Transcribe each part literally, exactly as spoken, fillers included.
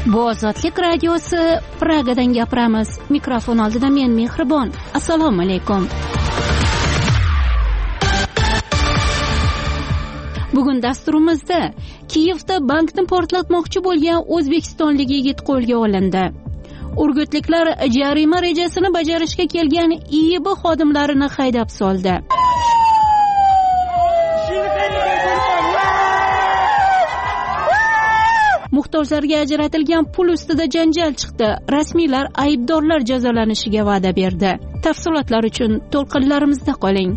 Bu Ozodlik radiosi, Pragadan gapiramiz. Mikrofon oldida men Mehribon. Assalomu alaykum. Bugun dasturimizda Kiyevda bankni portlatmoqchi bo'lgan o'zbekistonlik yigit qo'lga olindi. Urgutliklar jarima rejasini bajarishga kelgan I I B xodimlarini haydab soldi. Muhtojlarga ajratilgan pul ustida janjal chiqdi. Rasmiylar aybdorlar jazolanishiga va'da berdi. Tafsilotlar uchun to'lqinlarimizda qoling.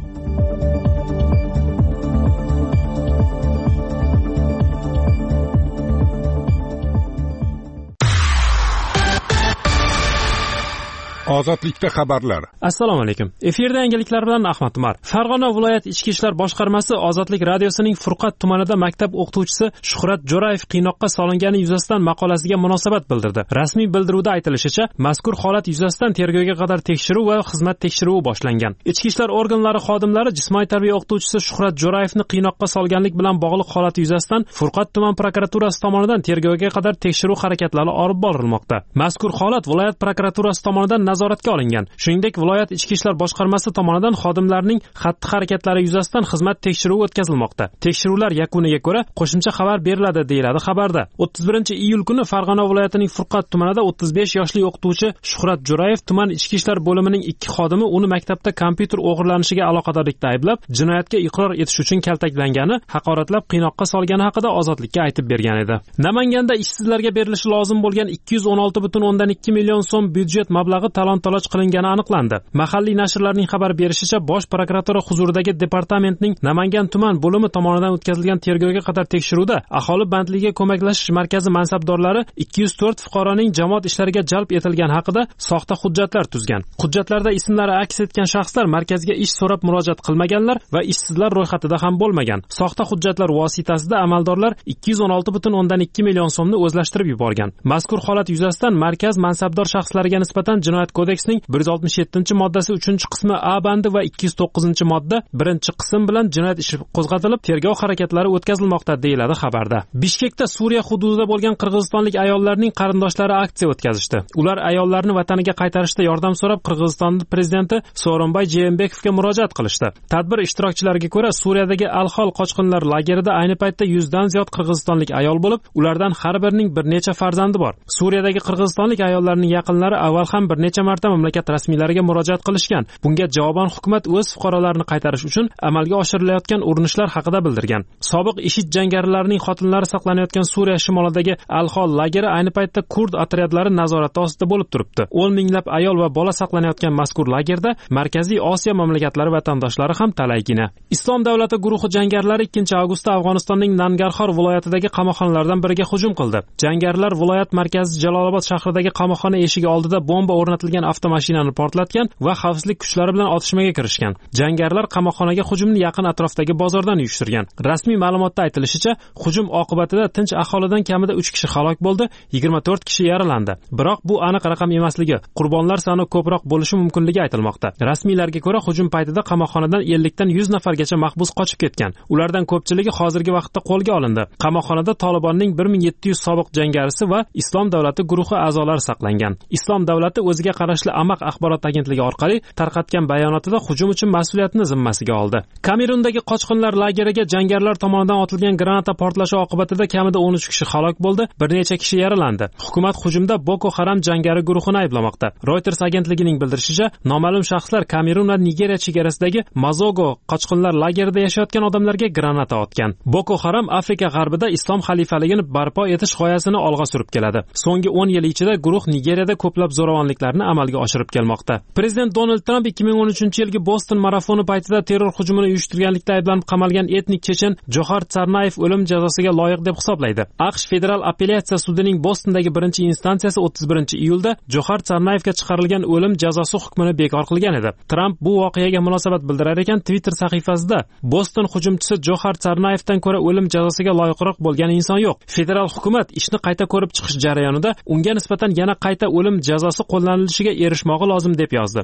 Ozodlikda xabarlar. Assalomu alaykum. Efirda yangiliklar bilan Ahmad Umar. Farg'ona viloyat ichki ishlar boshqarmasi Ozodlik radiosining Furqat tumanida maktab o'qituvchisi Shuhrat Jo'rayev qiynoqqa solingani yuzasidan maqolasiga munosabat bildirdi. Rasmiy bildiruvda aytilishicha, mazkur holat yuzasidan tergovga qadar tekshiruv va xizmat tekshiruvi boshlangan. Ichki ishlar organlari xodimlari jismoniy tarbiya o'qituvchisi Shuhrat Jo'rayevni qiynoqqa solganlik bilan bog'liq holati yuzasidan Furqat tuman prokuraturasi tomonidan tergovga qadar tekshiruv harakatlari olib borilmoqda. Mazkur holat viloyat prokuraturasi tomonidan nazoratga olingan. Shuningdek, viloyat ichki ishlar boshqarmasi tomonidan xodimlarning xatti-harakatlari yuzasidan xizmat tekshiruvi o'tkazilmoqda. Tekshiruvlar yakuniga ko'ra qo'shimcha xabar beriladi, deyiladi xabarda. o'ttiz birinchi iyul kuni Farg'ona viloyatining Furqat tumanida o'ttiz besh yoshli o'qituvchi Shuhrat Jo'rayev tuman ichki ishlar bo'limining ikki xodimi uni maktabda kompyuter o'g'irlanishiga aloqadorlikda ayblab, jinoyatga iqror etish uchun kaltaklangani, haqoratlab qiynoqqa solgani haqida Ozodlikka aytib bergan edi. Namanganda ishsizlarga berilishi lozim bo'lgan ikki yuz o'n olti butun o'ndan ikki million so'm byudjet mablag'i talon-toroj qilingani aniqlandi. Mahalliy nashrlarning xabar berishicha, Bosh prokuratura huzuridagi departamentning Namangan tuman bo'limi tomonidan o'tkazilgan tergovga qadar tekshiruvda aholi bandligiga ko'maklashish markazi mansabdorlari ikki yuz to'rt fuqaroning jamoat ishlariga jalb etilgani haqida soxta hujjatlar tuzgan. Hujjatlarda ismlari aks etgan shaxslar markazga ish so'rab murojaat qilmaganlar va ishsizlar ro'yxatida ham bo'lmagan. Soxta hujjatlar vositasida amaldorlar ikki yuz o'n olti butun o'ndan ikki million so'mni o'zlashtirib yuborgan. Mazkur holat yuzasidan markaz mansabdor shaxslariga nisbatan Jinoyat kodeksining bir yuz oltmish yettinchi moddasi uchinchi qismi A bandi va ikki yuz to'qqizinchi modda birinchi qism bilan jinoyat ishi qo'zg'atilib, tergov harakatlari o'tkazilmoqda, deyiladi xabarda. Bishkekda Suriya hududida bo'lgan qirg'izistonlik ayollarning qarindoshlari aksiya o'tkazishdi. Ular ayollarni vataniga qaytarishda yordam so'rab Qirg'iziston prezidenti Sooronbay Jeenbekovga murojaat qilishdi. Tadbir ishtirokchilariga ko'ra, Suriyadagi Al-Hol qochqinlar lagerida ayni paytda yuzdan ziyod qirg'izistonlik ayol bo'lib, ulardan har birining bir necha farzandi bor. Suriyadagi qirg'izistonlik ayollarning yaqinlari avval ham bir necha marta mamlakat rasmiylariga murojaat qilishgan. Bunga javoban hukumat o'z fuqarolarini qaytarish uchun amalga oshirilayotgan urinishlar haqida bildirgan. Sobiq IShID jangarilarining xotinlari saqlanayotgan Suriya shimolidagi Al-Hol lageri ayni paytda kurd otryadlari nazorati ostida bo'lib turibdi. o'n minglab ayol va bola saqlanayotgan mazkur lagerda Markaziy Osiyo mamlakatlari vatandoshlari ham talaygina. Islom davlati guruhi jangarilari ikkinchi avgustda Afg'onistonning Nangarxor viloyatidagi qamoqxonalardan biriga hujum qildi. Jangarilar viloyat markazi Jalolobod shahridagi qamoqxona eshigi oldida bomba o'rnatilgan avtomashinani portlatgan va xavfsizlik kuchlari bilan otishmaga kirishgan. Jangarilar qamoqxonaga hujumni yaqin atrofdagi bozordan uyushtirgan. Rasmiy ma'lumotda aytilishicha, hujum oqibatida tinch aholidan kamida uch kishi halok bo'ldi, yigirma to'rt kishi yaralandi. Biroq bu aniq raqam emasligi, qurbonlar soni ko'proq bo'lishi mumkinligi aytilmoqda. Rasmiylarga ko'ra, hujum paytida qamoqxonadan ellik dan yuz nafargacha mahbus qochib ketgan. Ulardan ko'pchiligi hozirgi vaqtda qo'lga olindi. Qamoqxonada Tolibonning bir ming yetti yuz sobiq jangarisi va Islom davlati guruhi a'zolari saqlangan. Islom davlati o'ziga qarashli Amaq axborot agentligi orqali tarqatgan bayonotida hujum uchun mas'uliyatni zimmasiga oldi. Kamerundagi qochqinlar lageriga jangarilar tomonidan otilgan granata portlashi oqibatida kamida o'n uch kishi halok bo'ldi, bir necha kishi yaralandi. Hukumat hujumda Boko Haram jangari guruhini ayblamoqda. Reuters agentligining bildirishicha, noma'lum shaxslar Kamerun va Nigeriya chegarasidagi Mazogo qochqinlar lagerida yashayotgan odamlarga granata otgan. Boko Haram Afrika g'arbida islom xalifaligini barpo etish g'oyasini olg'a surib keladi. So'nggi o'n yil ichida guruh Nigeriyada ko'plab zo'ravonliklarni amalga oshirib kelmoqda. Prezident Donald Trump ikki ming o'n uchinchi yilgi Boston marafoni paytida terror hujumini uyushtirganlikda ayblanib qamalgan etnik chechen Johar Tsarnayev o'lim jazosiga loyiq deb hisoblaydi. AQSh federal apellyatsiya sudining Bostondagi birinchi instansiyasi o'ttiz birinchi iyulda Johar Tsarnayevga chiqarilgan o'lim jazosi hukmini bekor qilgan edi. Trump bu voqeaga munosabat bildirar ekan, Twitter sahifasida Boston hujumchisi Johar Tsarnayevdan ko'ra o'lim jazosiga loyiqroq bo'lgan inson yo'q. Federal hukumat ishni qayta ko'rib chiqish jarayonida unga nisbatan yana qayta o'lim jazosi qo'llanilishiga erishmog'i lozim deb yozdi.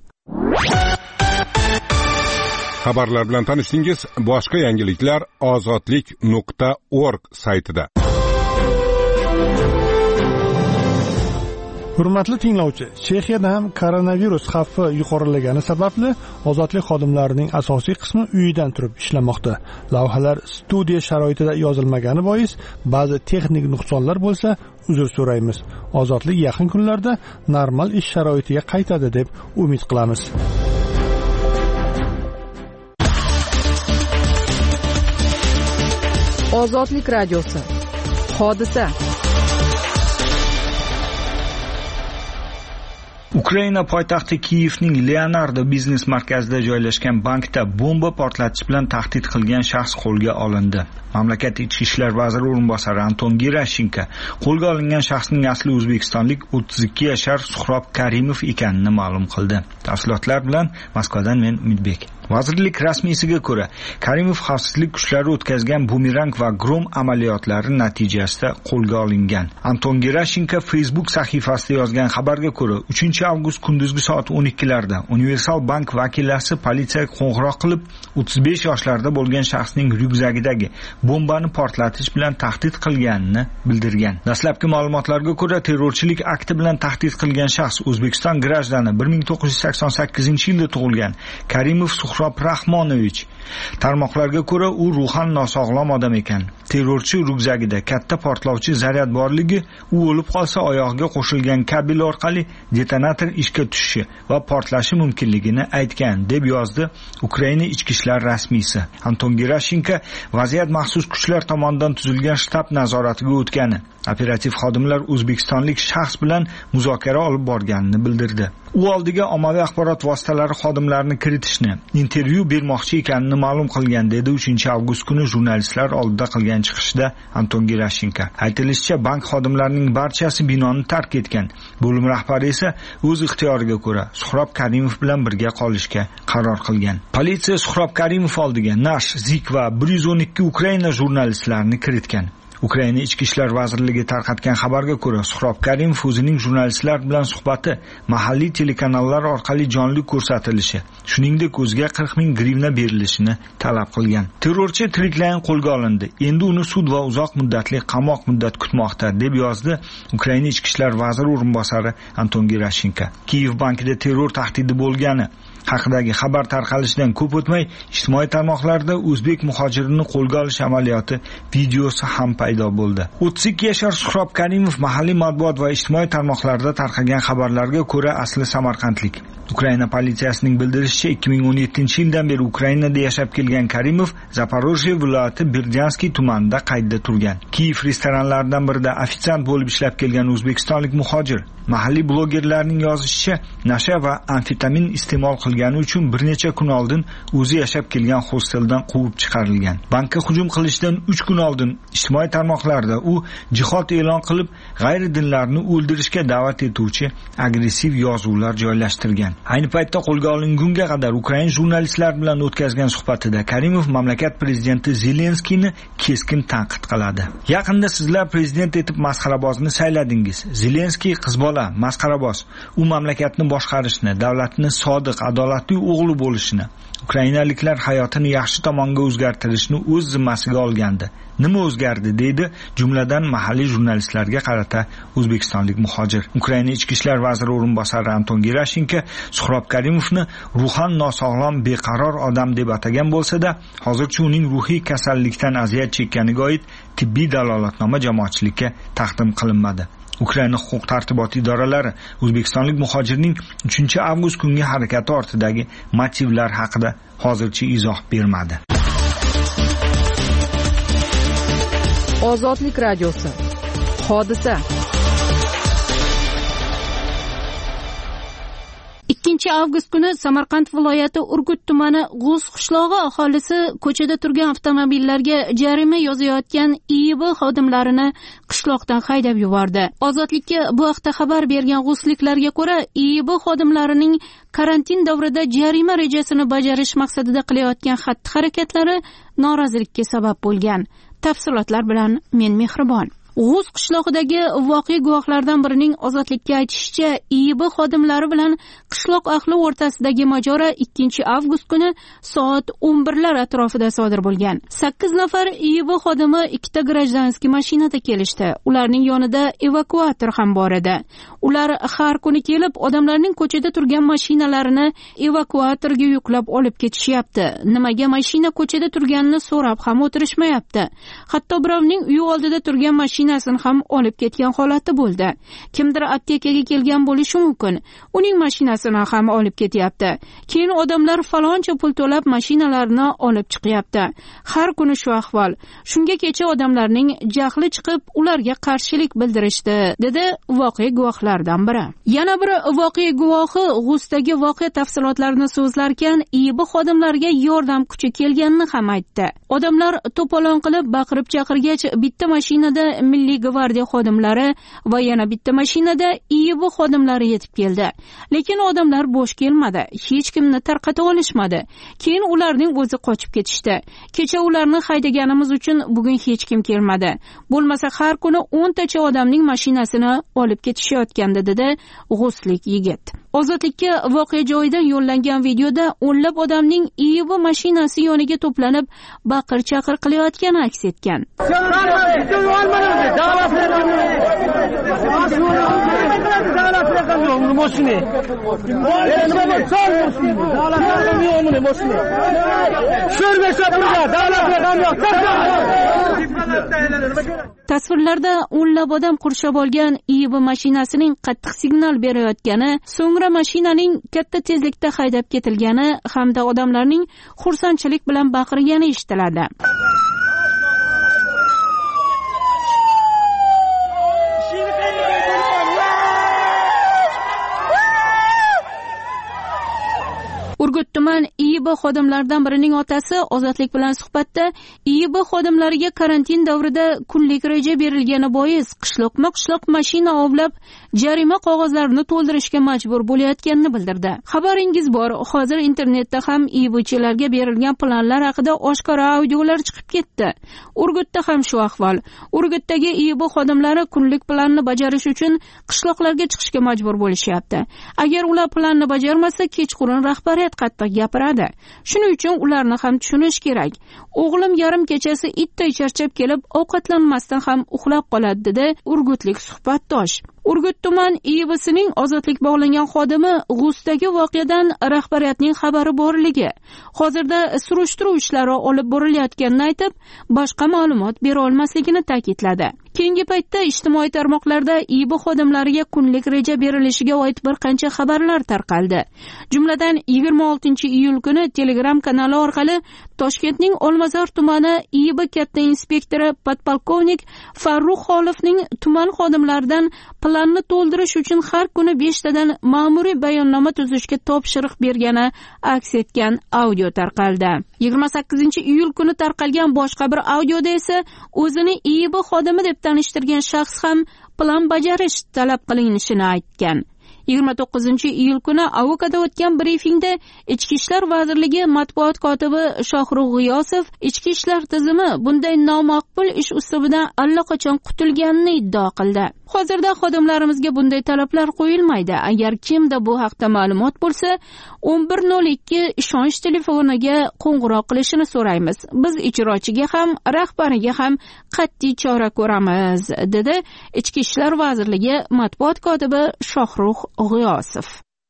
Xabarlar bilan tanishdingiz. Boshqa yangiliklar ozodlik nuqta org saytida. Hurmatli tinglovchi, Chexiyada ham koronavirus xavfi yuqorilagani sababli ozodlik xodimlarining asosiy qismi uyidan turib ishlamoqda. Lavhalar studiya sharoitida yozilmagani bois ba'zi texnik nuqsonlar bo'lsa, uzr so'raymiz. Ozodlik yaqin kunlarda normal ish sharoitiga qaytadi deb umid qilamiz. Ozodlik radiosi. Hodisa. Ukraina poytaxti Kiyevning Leonardo biznes markazida joylashgan bankda bomba portlatish bilan tahdid qilgan shaxs qo'lga olindi. Mamlakat ichki ishlar vaziri o'rinbosari Anton Gerashenko qo'lga olingan shaxsning asli o'zbekistonlik o'ttiz ikki yashar Suhrob Karimov ekanini ma'lum qildi. Tafsilotlar bilan Moskvadan men Umidbek. Vazirlik rasmiysiga ko'ra, Karimov xavfsizlik kuchlari o'tkazgan bumerang va grom amaliyotlari natijasida qo'lga olingan. Anton Gerashenko Facebook sahifasida yozgan xabarga ko'ra, uchinchi avgust kunduzgi soat o'n ikkilarda Universal Bank vakillari politsiyaga qo'ng'iroq qilib, o'ttiz besh yoshlarda bo'lgan shaxsning ryukzagidagi bombani portlatish bilan tahdid qilganini bildirgan. Dastlabki ma'lumotlarga ko'ra, terrorchilik akti bilan tahdid qilgan shaxs O'zbekiston grajdani bir ming to'qqiz yuz sakson sakkizinchi yilda tug'ilgan Karimov Suhrob Rahmonovich. Tarmoqlarga ko'ra, u ruhan nosog'lom odam ekan. Terrorchi ryukzagida katta portlovchi zaryad borligi, u o'lib qolsa oyog'iga qo'shilgan kabel orqali detonator ishga tushishi va portlashi mumkinligini aytgan, deb yozdi Ukraina ichki ishlar rasmiysi. Anton Gerashenko vaziyat maxsus kuchlar tomonidan tuzilgan shtab nazoratiga o'tgani, operativ xodimlar o'zbekistonlik shaxs bilan muzokara olib borganini bildirdi. U oldiga ommaviy axborot vositalari xodimlarini kiritishni, intervyu bermoqchi ekanini ma'lum qilgan, dedi uchinchi avgust kuni jurnalistlar oldida qilgan chiqishda Anton Gerashenko. Aytilishicha, bank xodimlarining barchasi binoni tark etgan. Bo'lim rahbari esa o'z ixtiyoriga ko'ra Suhrob Karimov bilan birga qolishga qaror qilgan. Politsiya Suhrob Karimov oldiga Nash, Zik va bir yuz o'n ikki Ukraina jurnalistlarini kiritgan. Ukraina ichki ishlar vazirligi tarqatgan xabarga ko'ra, Suhrob Karimov o'zining jurnalistlar bilan suhbati mahalliy telekanallar orqali jonli ko'rsatilishi, shuningdek o'ziga qirq ming grivna berilishini talab qilgan. Terrorchi tiriklayin qo'lga olindi. Endi uni sud va uzoq muddatli qamoq muddat kutmoqda, deb yozdi Ukraina ichki ishlar vaziri o'rinbosari Anton Gerashenko. Kiyev bankida terror tahdidi bo'lgani haqidagi xabar tarqalishidan ko'p o'tmay, ijtimoiy tarmoqlarda o'zbek muhojirini qo'lga olish amaliyoti videosi ham paydo bo'ldi. o'ttiz ikki yashar Suhrob Karimov mahalliy matbuot va ijtimoiy tarmoqlarda tarqagan xabarlarga ko'ra asli samarqandlik. Ukraina politsiyasining bildirishicha, ikki ming o'n yettinchi yildan beri Ukrainada yashab kelgan Karimov Zaporojye viloyati Berdianskiy tumanida qaydda turgan. Kiyev restoranlaridan birida ofitsiant bo'lib ishlab kelgan o'zbekistonlik muhojir mahalliy blogerlarning yozishicha, nasha va amfetamin iste'mol qilgani uchun bir necha kun oldin o'zi yashab kelgan hosteldan quvib chiqarilgan. Bankka hujum qilishdan uch kun oldin ijtimoiy tarmoqlarda u jihod e'lon qilib, g'ayri dinlarni o'ldirishga da'vat etuvchi agressiv yozuvlar joylashtirgan. Ayni paytda qo'lga olingunga qadar Ukraina jurnalistlar bilan o'tkazgan suhbatida Karimov mamlakat prezidenti Zelenskiyni keskin tanqid qiladi. Yaqinda sizlar prezident etib masxarabozni sayladingiz. Zelenskiy qizbola, masxaraboz. U mamlakatni boshqarishni, davlatni sodiq, adolatli o'g'li bo'lishini, ukrainaliklar hayotini yaxshi tomonga o'zgartirishni o'z zimmasiga olgandi. Nima o'zgardi, deydi jumladan mahalliy jurnalistlarga qarata o'zbekistonlik muhojir. Ukraina ichki ishlar vaziri o'rinbosari Anton Gerashenko Suhrob Karimovni ruhan nosog'lom, beqaror odam deb atagan bo'lsa-da, hozircha uning ruhiy kasallikdan aziyat chekkaniga oid tibbiy dalolatnoma jamoatchilikka taqdim qilinmadi. Ukraina huquq tartibot idoralari o'zbekistonlik muhojirning uchinchi avgust kungi harakati ortidagi motivlar haqida hozircha izoh bermadi. Ozodlik radiosi. Hodisa. ikkinchi avgust kuni Samarqand viloyati Urgut tumani G'o'z qishlog'i aholisi ko'chada turgan avtomobillarga jarima yozayotgan I I B xodimlarini qishloqdan haydab yubordi. Ozodlikka bu haqda xabar bergan g'o'zliklarga ko'ra, I I B xodimlarining karantin davrida jarima rejasini bajarish maqsadida qilayotgan xatti-harakatlari norozilikka sabab bo'lgan. Tafsilotlar bilan men Mehribon. G'uz qishlog'idagi voqea guvohlaridan birining ozodlikka aytishicha, I I B xodimlari bilan qishloq ahli o'rtasidagi mojaro ikkinchi avgust kuni soat o'n birlar atrofida sodir bo'lgan. sakkiz nafar I I B xodimi ikkita grajdanskiy mashinada kelishdi. Ularning yonida evakuator ham bor edi. Ular har kuni kelib, odamlarning ko'chada turgan mashinalarini evakuatorga yuklab olib ketishyapti. Nimaga mashina ko'chada turganini so'rab ham o'tirishmayapti. Hatto birovning uyi oldida turgan mashinasini ham olib ketgan holati bo'ldi. Kimdir aptekaga kelgan bo'lishi mumkin. Uning mashinasini ham olib ketyapti. Keyin odamlar faloncha pul to'lab mashinalarini olib chiqyapti. Har kuni shu ahvol. Shunga kecha odamlarning jahli chiqib, ularga qarshilik bildirishdi, dedi voqea guvohlaridan biri. Yana bir voqea guvohi G'uzdagi voqea tafsilotlarini so'zlarkan, I I B xodimlariga yordam kuchi kelganini ham aytdi. Odamlar to'polon qilib baqirib chaqirgach, bitta mashinada Milliy gvardiya xodimlari va yana bitta mashinada I I B xodimlari yetib keldi. Lekin odamlar bo'sh kelmadi. Hech kimni tarqata olishmadi. Keyin ularning o'zi qochib ketishdi. Kecha ularni haydaganimiz uchun bugun hech kim kelmadi. Bo'lmasa har kuni o'ntacha odamning mashinasini olib ketishayotgandi, dedi g'uzlik yigit. Ozodlikka voqea joyidan yo'llangan videoda o'nlab odamning I I B mashinasi yoniga to'planib baqir-chaqir qilayotgani aks etgan. Tasvirlarda o'nlab odam qurshab olgan I I B mashinasining qattiq signal berayotgani, so'ngra mashinaning katta tezlikda haydab ketilgani hamda odamlarning xursandchilik bilan baqirgani eshitiladi. Urgut tuman I I B xodimlaridan birining otasi ozodlik bilan suhbatda I I B xodimlariga karantin davrida kunlik reja berilgani bois qishloqma-qishloq mashina ovlab jarima qog'ozlarini to'ldirishga majbur bo'layotganini bildirdi. Xabaringiz bor, hozir internetda ham I I B'chilarga berilgan planlar haqida oshkora audiolar chiqib ketdi. Urgutda ham shu ahvol. Urgutdagi I I B xodimlari kunlik planni bajarish uchun qishloqlarga chiqishga majbur bo'lishyapti. Agar ular planni bajarmasa, kechqurun rahbariyat qattiq gapiradi. Shuning uchun ularni ham tushunish kerak. O'g'lim yarim kechasi itday charchab kelib, ovqatlanmasdan ham uxlab qoladi, dedi urgutlik suhbatdosh. Urgut tuman I I B'sining ozodlik bog'langan xodimi G'uzdagi voqeadan rahbariyatning xabari borligi, hozirda surishtiruv ishlari olib borilayotganini aytib, boshqa ma'lumot bera olmasligini ta'kidladi. Keyingi paytda ijtimoiy tarmoqlarda I I B xodimlariga kunlik reja berilishiga oid bir qancha xabarlar tarqaldi. Jumladan yigirma oltinchi iyul kuni Telegram kanali orqali Toshkentning Olmazor tumani I I B katta inspektori podpolkovnik Farruh Xolifning tuman xodimlaridan planni to'ldirish uchun har kuni beshtadan ma'muriy bayonnoma tuzishga topshiriq bergani aks etgan audio tarqaldi. yigirma sakkizinchi iyul kuni tarqalgan boshqa bir audioda esa o'zini I I B xodimi deb tanishtirgan shaxs ham plan bajarish talab qilinishini aytgan. yigirma to'qqizinchi iyul kuni Avokada o'tgan brifingda Ichki ishlar vazirligi matbuot kotibi Shohrux G'iyosov ichki ishlar tizimi bunday nomaqbul ish usubidan allaqachon qutulganini iddao qildi. Hozirda xodimlarimizga bunday talablar qo'yilmaydi. Agar kimda bu haqda ma'lumot bo'lsa, o'n bir nol ikki ishonch telefoniga qo'ng'iroq qilishini so'raymiz. Biz ijrochiga ham, rahbariga ham qat'iy chora ko'ramiz, dedi Ichki ishlar vazirligi matbuot kotibi Shohrux G'iyosov.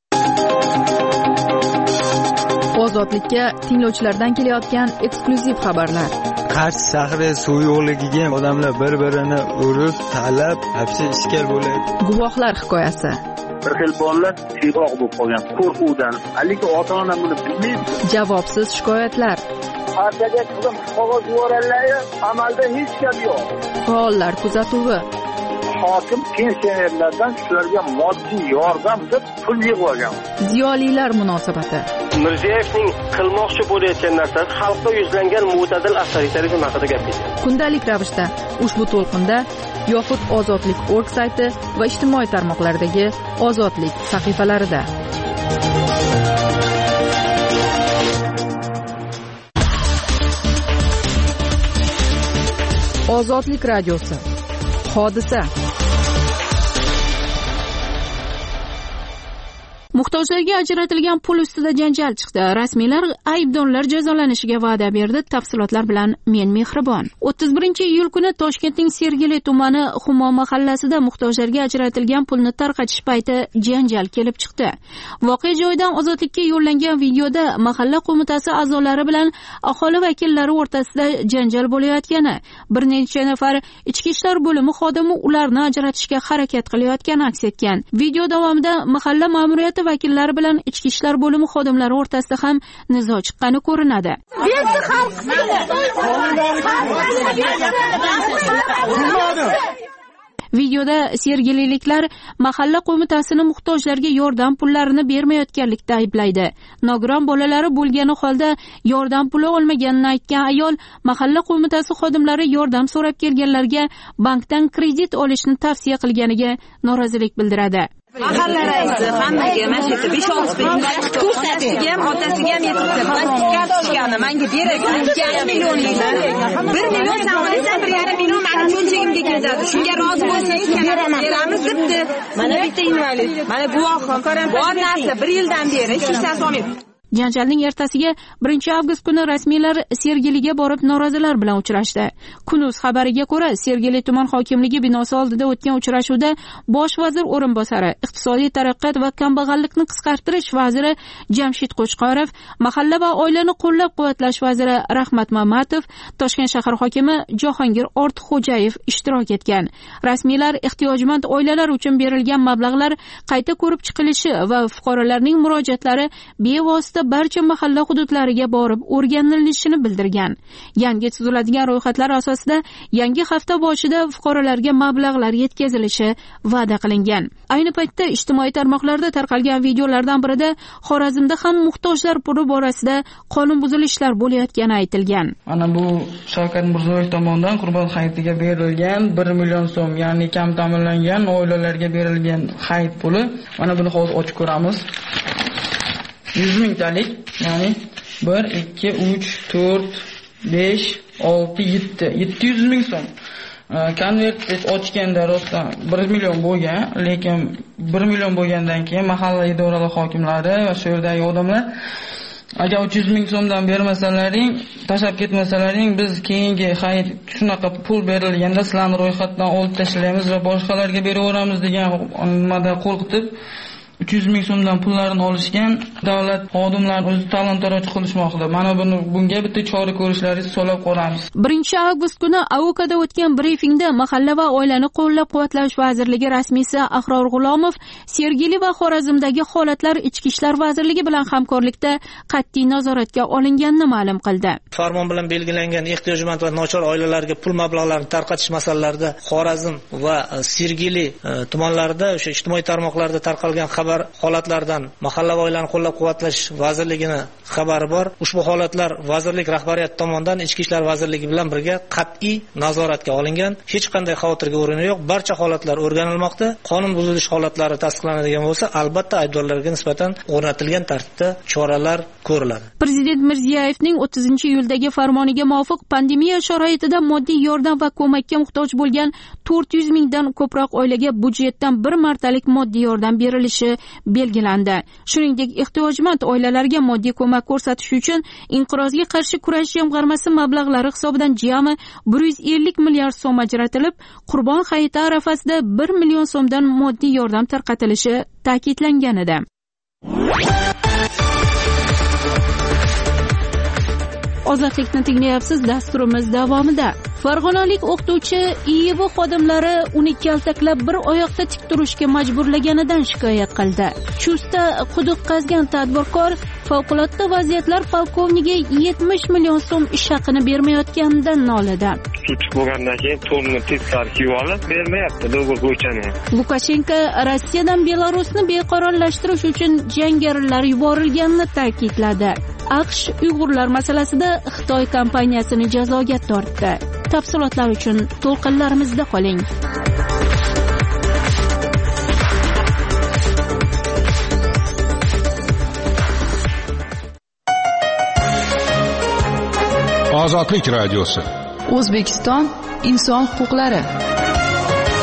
Ozodlikka tinglovchilardan kelayotgan eksklyuziv xabarlar. Qarshi shahri suv yo'qligiga odamlar bir-birini urib, talab, hapsi ishkal bo'ladi. Guvohlar hikoyasi. Bir xil bolalar siyg'oq bo'lib qolgan qo'rquvdan. Haligi ota-ona buni bilmaydi. Javobsiz shikoyatlar. Partiyaga qizim qog'oz yuborganlar, amalda hech gap yo'q. Faollar kuzatuvi. Hokim pensionerlardan shularga moddiy yordam deb pul yig'ib olgan. Ziyolilar munosabati. Mirziyoyevning qilmoqchi bo'layotgan narsasi xalqqa yuzlangan mo'tadil avtoritarizm haqida gapirdi. Kundalik ravishda ushbu to'lqinda yoxud ozodlik точка org sayti va ijtimoiy tarmoqlardagi ozodlik sahifalarida. Ozodlik radiosi. hodisa. Muhtojlarga ajratilgan pul ustida janjal chiqdi. Rasmiylar aybdorlar jazolanishiga va'da berdi. Tafsilotlar bilan men Mehribon. o'ttiz birinchi iyul kuni Toshkentning Sergeli tumani Humo mahallasida muhtojlarga ajratilgan pulni tarqatish payti janjal kelib chiqdi. Voqea joyidan Ozodlikka yo'llangan videoda mahalla qo'mitasi a'zolari bilan aholi vakillari o'rtasida janjal bo'layotgani, bir necha nafar ichki ishlar bo'limi xodimi ularni ajratishga harakat qilayotgani aks etgan. Video davomida mahalla ma'muriyati vakillari bilan ichki ishlar bo'limi xodimlari o'rtasida ham nizo chiqqani ko'rinadi. Videoda sergeliliklar mahalla qo'mitasini muhtojlarga yordam pullarini bermayotganlikda ayblaydi. Nogiron bolalari bo'lgani holda yordam puli olmaganini aytgan ayol mahalla qo'mitasi xodimlari yordam so'rab kelganlarga bankdan kredit olishni tavsiya qilganiga norozilik bildiradi. Mahalla raisi hammaga mana shu yerda besh olti ming ko'rsatishga ham otasiga ham yetibdi. Plastik kartochkani menga berasan, ikki millionlikdan bir million san olasan, bir yarim million meni cho'nchagimga ketadi. Shunga rozi bo'lsangiz beramiz debdi. Mana bitta invalid, mana guvohim. Bor narsa bir yildan beri hech narsa olmayapti. Janjalning ertasiga birinchi avgust kuni rasmiylar Sergeliga borib norozilar bilan uchrashdi. Kunuz xabariga ko'ra, Sergeli tuman hokimligi binosi oldida o'tgan uchrashuvda bosh vazir o'rinbosari, iqtisodiy taraqqiyot va kambag'allikni qisqartirish vaziri Jamshid Qo'chqorov, mahalla va oilani qo'llab-quvvatlash vaziri Rahmat Mamatov, Toshkent shahar hokimi Jahongir Ortiqxo'jayev ishtirok etgan. Rasmiylar ehtiyojmand oilalar uchun berilgan mablag'lar qayta ko'rib chiqilishi va fuqarolarning murojaatlari bevosita barcha mahalla hududlariga borib o'rganilishini bildirgan. Yangi tuziladigan ro'yxatlar asosida yangi hafta boshida fuqarolarga mablag'lar yetkazilishi va'da qilingan. Ayni paytda ijtimoiy tarmoqlarda tarqalgan videolardan birida Xorazmda ham muhtojlar puli borasida qonun buzilishlar bo'layotgani aytilgan. Mana bu Shavkat Mirziyoyev tomonidan Qurbon hayitiga berilgan bir million so'm, ya'ni kam ta'minlangan oilalarga berilgan hayit puli. Mana buni hozir ochib ko'ramiz. yuz mingtalik, ya'ni bir, ikki, uch, to'rt, besh, olti, yetti, yetti yuz ming so'm. Konvert ochganda rostdan bir million bo'lgan, lekin bir million bo'lgandan keyin mahalla idoralari hokimlari va shu yerdagi odamlar agar uch yuz ming so'mdan bermasalaring, tashab ketmasalaring, biz keyingi hayit shunaqa pul berilganda sizlarni ro'yxatdan olib tashlaymiz va boshqalarga beraveramiz degan nimada qo'rqitib uch yuz ming so'mdan pullarini olishgan. Davlat xodimlarini o'zi talon-taroj qilishmoqda. Mana buni bunga bitta chora ko'rishlaringizni so'rab qolamiz. birinchi avgust kuni Avokada o'tgan brifingda mahalla va oilani qo'llab-quvvatlash vazirligi rasmiysi Ahror G'ulomov Sergeli va Xorazmdagi holatlar Ichki ishlar vazirligi bilan hamkorlikda qat'iy nazoratga olinganini ma'lum qildi. Farmon bilan belgilangan ehtiyojmand va nochor oilalarga pul mablag'larini tarqatish masalalarida Xorazm va Sergeli tumanlarida o'sha ijtimoiy tarmoqlarda tarqalgan xabar holatlardan mahalla va oilani qo'llab-quvvatlash vazirligini xabari bor. Ushbu holatlar vazirlik rahbariyati tomonidan Ichki ishlar vazirligi bilan birga qat'iy nazoratga olingan. Hech qanday xavotirga o'rin yo'q. Barcha holatlar o'rganilmoqda. Qonun buzilish holatlari tasdiqlanadigan bo'lsa, albatta aybdorlarga nisbatan o'rnatilgan tartibda choralar ko'riladi. Prezident Mirziyoyevning o'ttizinchi iyuldagi farmoniga muvofiq pandemiya sharoitida moddiy yordam va ko'makka muhtoj bo'lgan to'rt yuz mingdan ko'proq oilaga byudjetdan bir martalik moddiy yordam berilishi belgilandi. Shuningdek, ehtiyojmand oilalarga moddiy ko'mak ko'rsatish uchun Inqirozga qarshi kurash jamg'armasi mablag'lari hisobidan jami bir yuz ellik milliard so'm ajratilib, Qurbon hayiti arafasida bir million so'mdan moddiy yordam tarqatilishi ta'kidlangan edi. Ozodlikni tinglayapsiz. Dasturimiz davomida Farg'onalik o'qituvchi I Y B xodimlari uni kaltaklab bir oyoqda tik turishga majburlaganidan shikoyat qildi. Chustda quduq qazgan tadbirkor favqulodda vaziyatlar polkovniga yetmish million so'm ish haqini bermayotganidan nolida. Sut bo'lgandan keyin to'rni teskari kiyib olib bermayapti do'g'ri bo'yichani. Lukashenko Rossiyadan Belarusni beqarorlashtirish uchun jangarilar yuborilganini ta'kidladi. AQSh Uyg'urlar masalasida Xitoy kompaniyasini jazoga tortdi. Tafsilotlar uchun to'lqinlarimizda qoling. Ozodlik radiosi. O'zbekiston inson huquqlari.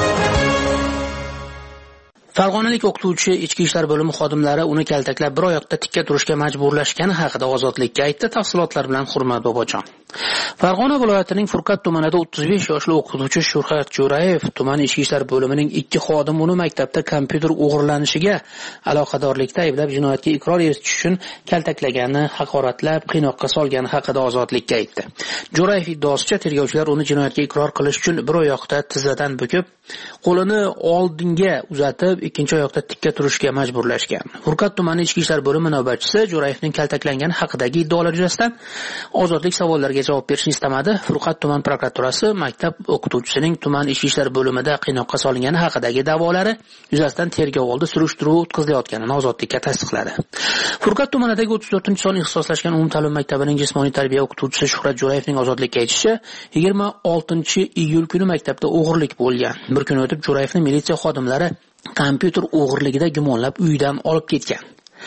Farg'onalik o'qituvchi ichki ishlar bo'limi xodimlari uni kaltaklab bir oyoqda tikka turishga majburlashgani haqida ozodlikka aytdi. Tafsilotlar bilan Hurmat Bobojon. Farg'ona viloyatining Furqat tumanida o'ttiz besh yoshli o'qituvchi Shuhrat Jo'rayev tuman ichki ishlar bo'limining ikki xodimi uni maktabda kompyuter o'g'irlanishiga aloqadorlikda ayblab jinoyatga iqror etish uchun kaltaklagani, haqoratlab, qiynoqqa solgani haqida ozodlikka aytdi. Jo'rayev iddaosicha tergovchilar uni jinoyatga iqror qilish uchun bir oyoqda tizzadan bukib, qo'lini oldinga uzatib, ikkinchi oyoqda tikka turishga majburlashgan. Furqat tumani ichki ishlar bo'limi navbatchisi Jo'rayevning kaltaklangani haqidagi iddaolar yuzasidan ozodlik savollariga javob berishni istamadi. Furqat tuman prokuraturasi maktab o'qituvchisining tuman ichki ishlar bo'limida qiynoqqa solingani haqidagi da'volari yuzasidan tergov oldi surishtiruv o'tkazilayotganini ozodlikka tasdiqladi. Furqat tumanidagi o'ttiz to'rtinchi sonli ixtisoslashgan umumta'lim maktabining jismoniy tarbiya o'qituvchisi Shuhrat Jo'rayevning ozodlikka aytishicha, yigirma oltinchi iyul kuni maktabda o'g'irlik bo'lgan. Bir kun o'tib Jo'rayevning militsiya xodimlari kompyuter o'g'irligida gumonlab uyidan olib ketgan.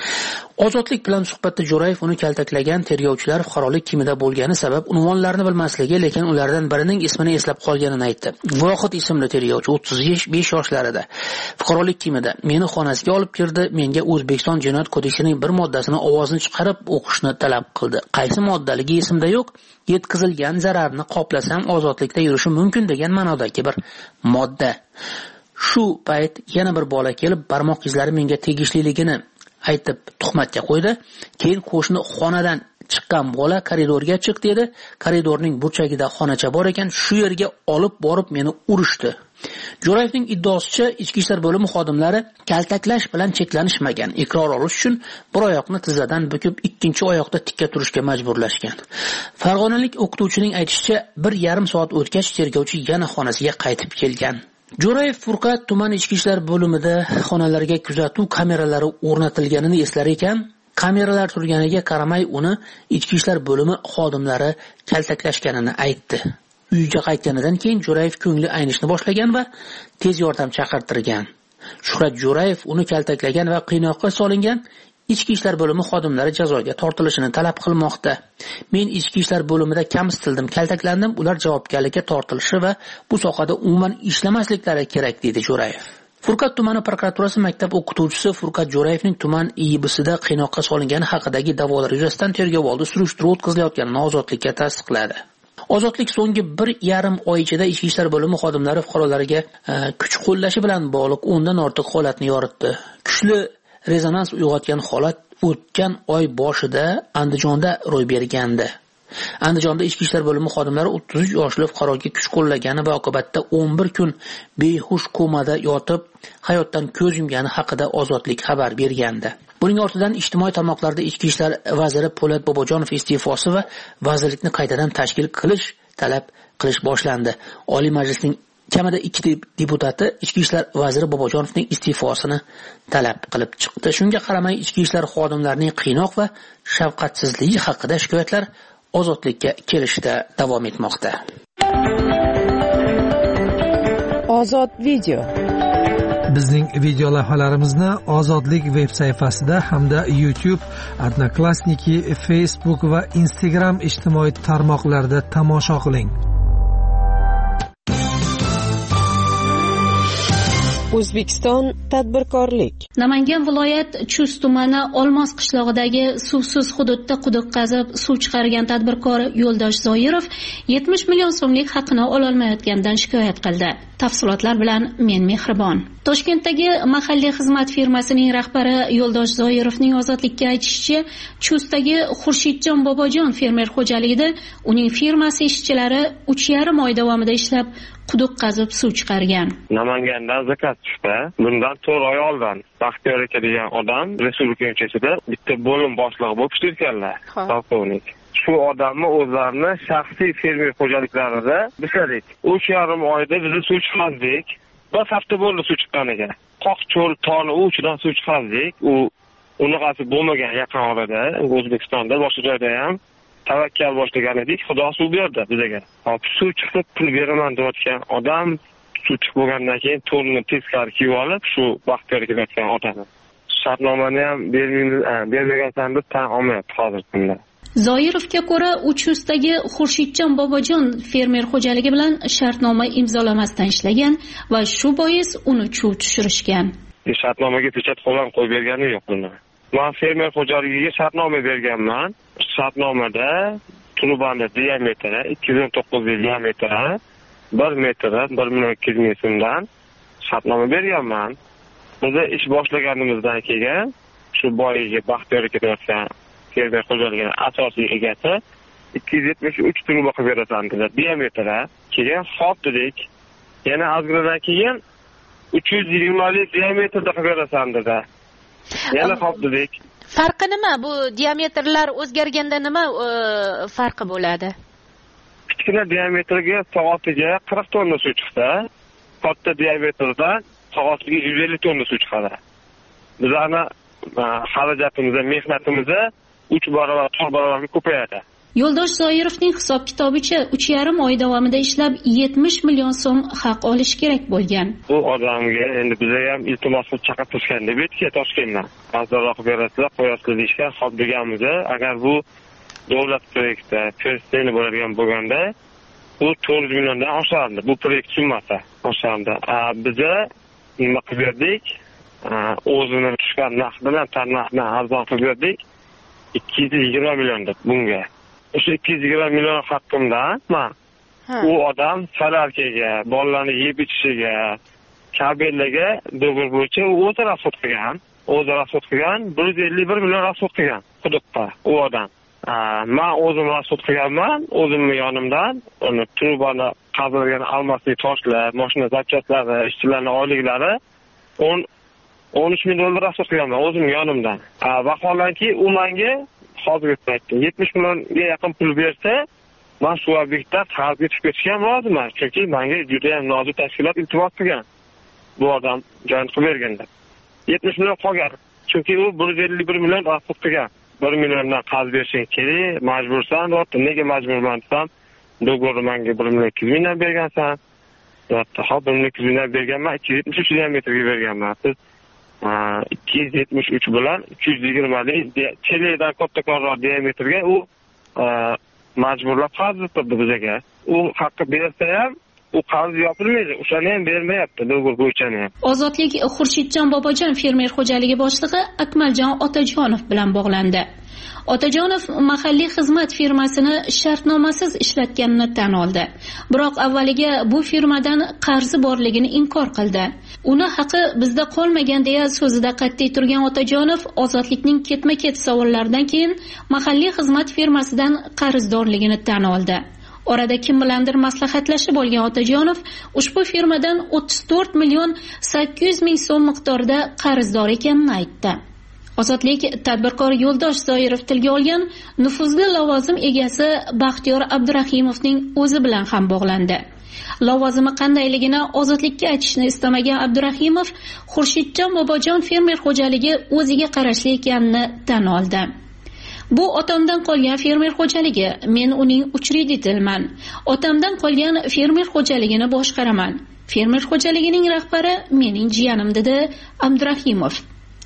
Ozodlik bilan suhbatda Jo'rayev uni kaltaklagan tergovchilar fuqarolik kiyimida bo'lgani sabab unvonlarini bilmasligi, lekin ulardan birining ismini eslab qolganini aytdi. Vohid ismli tergovchi o'ttiz besh yoshlarida fuqarolik kiyimida meni xonasiga olib kirdi, menga O'zbekiston Jinoyat kodeksining bir moddasini ovozini chiqarib o'qishni talab qildi. Qaysi moddaligi esimda yo'q, yetkazilgan zararni qoplasam ozodlikda yurishim mumkin degan ma'nodagi bir modda. Shu payt yana bir bola kelib barmoq izlari menga tegishliligini aytib tuhmatga qo'ydi. Keyin qo'shni xonadan chiqqan bola koridorga chiq dedi. Koridorning burchagida xonacha bor ekan, shu yerga olib borib meni urishdi. Jo'rayevning iddaosicha ichki ishlar bo'limi xodimlari kaltaklash bilan cheklanishmagan. Iqror olish uchun bir oyoqni tizzadan bukib, ikkinchi oyoqda tikka turishga majburlashgan. Farg'onalik o'qituvchining aytishicha, bir yarim soat o'tgach tergovchi yana xonasiga qaytib kelgan. Jo'rayev Furqat tuman ichki ishlar bo'limida xonalarga kuzatuv kameralari o'rnatilganini eslar ekan, kameralar turganiga qaramay uni ichki ishlar bo'limi xodimlari kaltaklashganini aytdi. Uyga qaytganidan keyin Jo'rayev ko'ngli aynishni boshlagan va tez yordam chaqirtirgan. Shuhrat Jo'rayev uni kaltaklagan va qiynoqqa solingan ichki ishlar bo'limi xodimlari jazoga tortilishini talab qilmoqda. Men ichki ishlar bo'limida kamsitildim, kaltaklandim, ular javobgarlikka tortilishi va bu sohada umuman ishlamasliklari kerak dedi Jo'rayev. Furqat tumani prokuraturasi maktab o'qituvchisi Furqat Jo'rayevning tuman I B sida qiynoqqa solingani haqidagi da'volar yuzasidan tergov oldi surishtiruv o'tkazilayotganini ozodlikka tasdiqladi. Ozodlik so'nggi bir yarim oy ichida ichki ishlar bo'limi xodimlari fuqarolarga kuch qo'llashi bilan bog'liq o'ndan ortiq holatni yoritdi. Kuchli rezonans uyg'otgan holat o'tgan oy boshida Andijonda ro'y bergandi. Andijonda ichki ishlar bo'limi xodimlari o'ttiz uch yoshli fuqaroga kuch qo'llagani va oqibatda o'n bir kun behush komada yotib hayotdan ko'z yumgani haqida ozodlik xabar bergandi. Buning ortidan ijtimoiy tarmoqlarda ichki ishlar vaziri Po'lat Bobojonov iste'fosi va vazirlikni qaytadan tashkil qilish talab qilish boshlandi. Oliy Majlisning kamida ikki deputati ichki ishlar vaziri Bobojonovning iste'fosini talab qilib chiqdi. Shunga qaramay ichki ishlar xodimlarining qiynoq va shafqatsizligi haqida shikoyatlar ozodlikka kelishda davom etmoqda. Ozod video. Bizning video lavhalarimizni Ozodlik veb sayfasida hamda YouTube, Odnoklassniki, Facebook va Instagram ijtimoiy tarmoqlarida tomosha qiling. O'zbekiston tadbirkorlik. Namangan viloyat Chust tumani Olmos qishlog'idagi suvsiz hududda quduq qazib suv chiqargan tadbirkor Yo'ldosh Zoirov yetmish million so'mlik haqini ololmayotganidan shikoyat qildi. Tafsilotlar bilan men Mehribon. Toshkentdagi mahalliy xizmat firmasining rahbari Yo'ldosh Zoirovning ozodlikka aytishicha, Chustdagi Xurshidjon Bobojon fermer xo'jaligida uning firmasi ishchilari uch yarim oy davomida ishlab quduq qazib suv chiqargan. Namangandan zakat tushdi. Bundan to'rt oy oldin Baxtiyor aka degan odam respublika ko'chasida bitta bo'lim boshlig'i bo'lib ishlayotganlar. Polkovnik. Shu odamni o'zlarini shaxsiy fermer xo'jaliklarida bishladik. uch yarim oyda biz suv chiqardik. Bir hafta bo'ldi suv chiqqaniga. Qoq cho'l toni uchidan suv chiqardik. U unaqasi bo'lmagan yaqin orada O'zbekistonda boshqa joyda ham tavakkal boshlagan edik. Xudo suv berdi bizga. Hop suv chiqib pul beraman deyotgan odam suv chiqib bo'lgandan keyin to'lni teskari kiyib olib shu Baxtiyorga ketgan otani. Shartnomani ham bermagansan deb tan olmayapti hozir kunda. Zoirovga ko'ra, Uchustdagi Xurshidjon Bobojon fermer xo'jaligi bilan shartnoma imzolamasdan ishlagan va shu bois uni chuv tushirishgan. shartnomaga pechat qo'llan qo'yib bergani yo'q buni. Men fermer xo'jaligiga shartnoma berganman. Shartnomada trubani diametri ikki yuz o'n to'qqiz diametri bir metri bir million ikki yuz ming so'mdan shartnoma berganman. Biz ish boshlaganimizdan keyin shu boyiga Baxtiyor ketayotgan fermer xo'jaligining asosiy egasi ikki yuz yetmish uch truba qilib berasan dedi. Diametri keyin xob dedik. Yana ozginadan keyin uch yuz yigirmalik diametrda qilib berasan dedi. Yana xob dedik. Farqi nima? Bu diametrlar o'zgarganda nima farqi bo'ladi? Kichkina diametrga soatiga qirq tonna suv chiqsa, katta diametrdan soatiga yuz ellik tonna suv chiqadi. Bizlarni xarajatimiz, mehnatimiz uch barobar, to'rt barobarga ko'payadi. Yo'ldosh Zoirovning hisob-kitobicha uch yarim oy davomida ishlab yetmish million so'm haq olish kerak bo'lgan. Bu odamga endi bizga ham iltimos qilib chaqirtirishgan deb aytgan Toshkentdan. Arzonroq berasizlar, qo'yasizlar deyishgan. Xo'p deganmiz, agar bu davlat proyekti persistenti bo'ladigan bo'lganda, bu to'rt yuz milliondan oshardi. Bu proyekt summasi oshardi. Biza nima qilib berdik? O'zini tushgan narx bilan tarnaqni arzon qilib berdik. ikki yuz yigirma million deb bunga. O'sha ikki yuz yigirma million haqqimdan men u odam salarkaga, bolalarni yeb ichishiga, kabellarga do'g'ri bo'yicha u o'zi rasxod qilgan, o'zi rasxod qilgan bir yuz ellik bir million rasxod qilgan quduqqa u odam. Men o'zim rasxod qilganman, o'zimning yonimdan uni trubani qazilgan almasli toshlar, mashina zapchatlari, ishchilarning oyliklari o'n o'n uch ming dollar rasxod qilganman o'zimning yonimdan. Vaholanki u menga hozir aytdim yetmish millionga yaqin pul bersa, men shu obyektdan qarzga tushib ketishga roziman. Chunki menga juda ham nozik tashkilot iltimos qilgan. Bu odam joyin qilib berganda. yetmish million qolgan. Chunki u bir yuz ellik bir million rasxod qilgan. bir milliondan qarz berishing kerak, majbursan, deyapti. Nega majburman desam, do'g'ri menga bir million ikki yuz mingdan bergansan. Deyapti. Ha, bir million ikki yuz mingdan berganman, ikki yuz yetmish uch diametrga berganman. Siz ikki yuz yetmish uch bilan uch yuz yigirmalik chelakdan kattaroq diametrga u majburlab qarz turdi bizga. U haqqi bersa ham u qarz yopilmaydi. O'shani ham bermayapti, do'g'ri bo'yichani ham. Ozodlik Xurshidjon Bobojon fermer xo'jaligi boshlig'i Akmaljon Otajonov bilan bog'landi. Otajonov mahalliy xizmat firmasini shartnomasiz ishlatganini tan oldi. Biroq avvaliga bu firmadan qarzi borligini inkor qildi. Uni haqi bizda qolmagan deya so'zida qat'iy turgan Otajonov Ozodlikning ketma-ket savollaridan keyin mahalliy xizmat firmasidan qarzdorligini tan oldi. Orada kim bilandir maslahatlashib olgan Otajonov ushbu firmadan o'ttiz to'rt million sakkiz yuz ming so'm miqdorida qarzdor ekanini aytdi. Ozodlik tadbirkor Yo'ldosh Zoirov tilga olgan nufuzli lavozim egasi Baxtiyor Abdurahimovning o'zi bilan ham bog'landi. Lavozimi qandayligini Ozodlikka aytishni istamagan Abdurahimov Xurshidjon Bobojon fermer xo'jaligi o'ziga qarashli ekanini tan oldi. Bu otamdan qolgan fermer xo'jaligi, men uning uchreditelman. Otamdan qolgan fermer xo'jaligini boshqaraman. Fermer xo'jaligining rahbari mening jiyanim dedi Abdurahimov.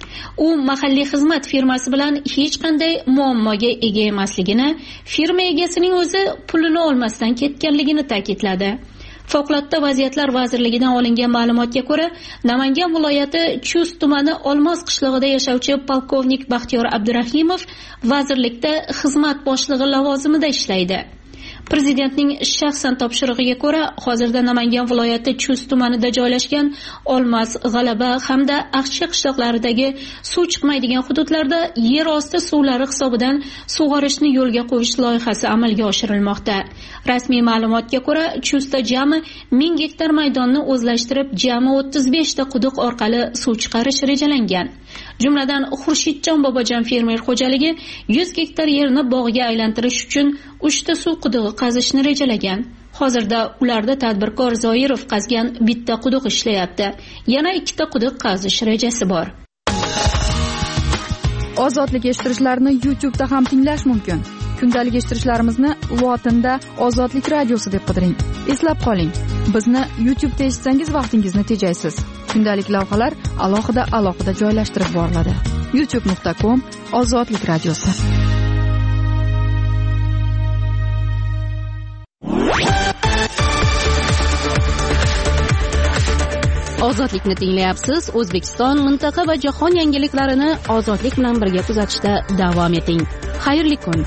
U mahalliy xizmat firmasi bilan hech qanday muammoga ega emasligini, firma egasining o'zi pulini olmasdan ketganligini ta'kidladi. Favqulodda vaziyatlar vazirligidan olingan ma'lumotga ko'ra, Namangan viloyati Chust tumani Olmos qishlog'ida yashovchi polkovnik Baxtiyor Abdurahimov vazirlikda xizmat boshlig'i lavozimida ishlaydi. Prezidentning shaxsan topshirig'iga ko'ra, hozirda Namangan viloyati Chust tumanida joylashgan Olmos, G'alaba hamda Aqchi qishloqlaridagi suv chiqmaydigan hududlarda yer osti suvlari hisobidan sug'orishni yo'lga qo'yish loyihasi amalga oshirilmoqda. Rasmiy ma'lumotga ko'ra, Chustda jami ming gektar maydonni o'zlashtirib, jami o'ttiz besh ta quduq orqali suv chiqarish rejalangan. Jumladan Xurshidjon Bobojon fermer xo'jaligi yuz gektar yerni bog'ga aylantirish uchun uch ta suv qudug'i qazishni rejalagan. Hozirda ularda tadbirkor Zoirov qazgan bitta quduq ishlayapti. Yana ikkita quduq qazish rejasi bor. Ozodlik eshittirishlarni YouTube'da ham tinglash mumkin. Kundalik eshittirishlarimizni lotinda Ozodlik radiosi deb qidiring. Eslab qoling, bizni YouTube'da eshitsangiz vaqtingizni tejaysiz. Kundalik lavhalar alohida alohida joylashtirib boriladi. youtube nuqta com Ozodlik radiosi. Ozodlikni tinglayapsiz. O'zbekiston, mintaqa va jahon yangiliklarini ozodlik bilan birga kuzatishda davom eting. Xayrli kun.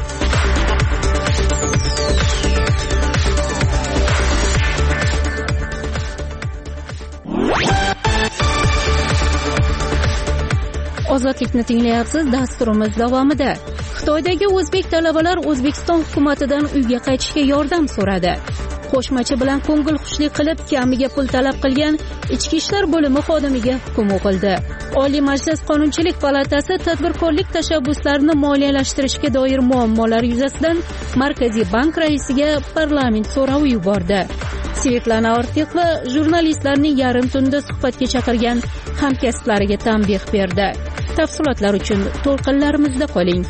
Ozodlikni tinglayapsiz. Dasturimiz davomida Xitoydagi o'zbek talabalar O'zbekiston hukumatidan uyga qaytishga yordam so'radi. Qo'shmachi bilan ko'ngil xushlik qilib, kamiga pul talab qilgan Ichki ishlar bo'limi xodimiga hukm o'qildi. Oliy Majlis Qonunchilik palatasi tadbirkorlik tashabbuslarini moliyalashtirishga doir muammolar yuzasidan Markaziy bank raisiga parlament so'rovi yubordi. Svetlana Ortiqova jurnalistlarning yarim tunda suhbatga chaqirgan hamkasblariga tanbeh berdi. Tafsilotlar uchun to'lqinlarimizda qoling.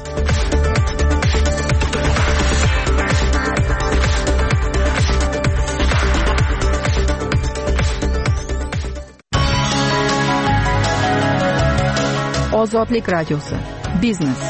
Ozodlik radiosi. Biznes.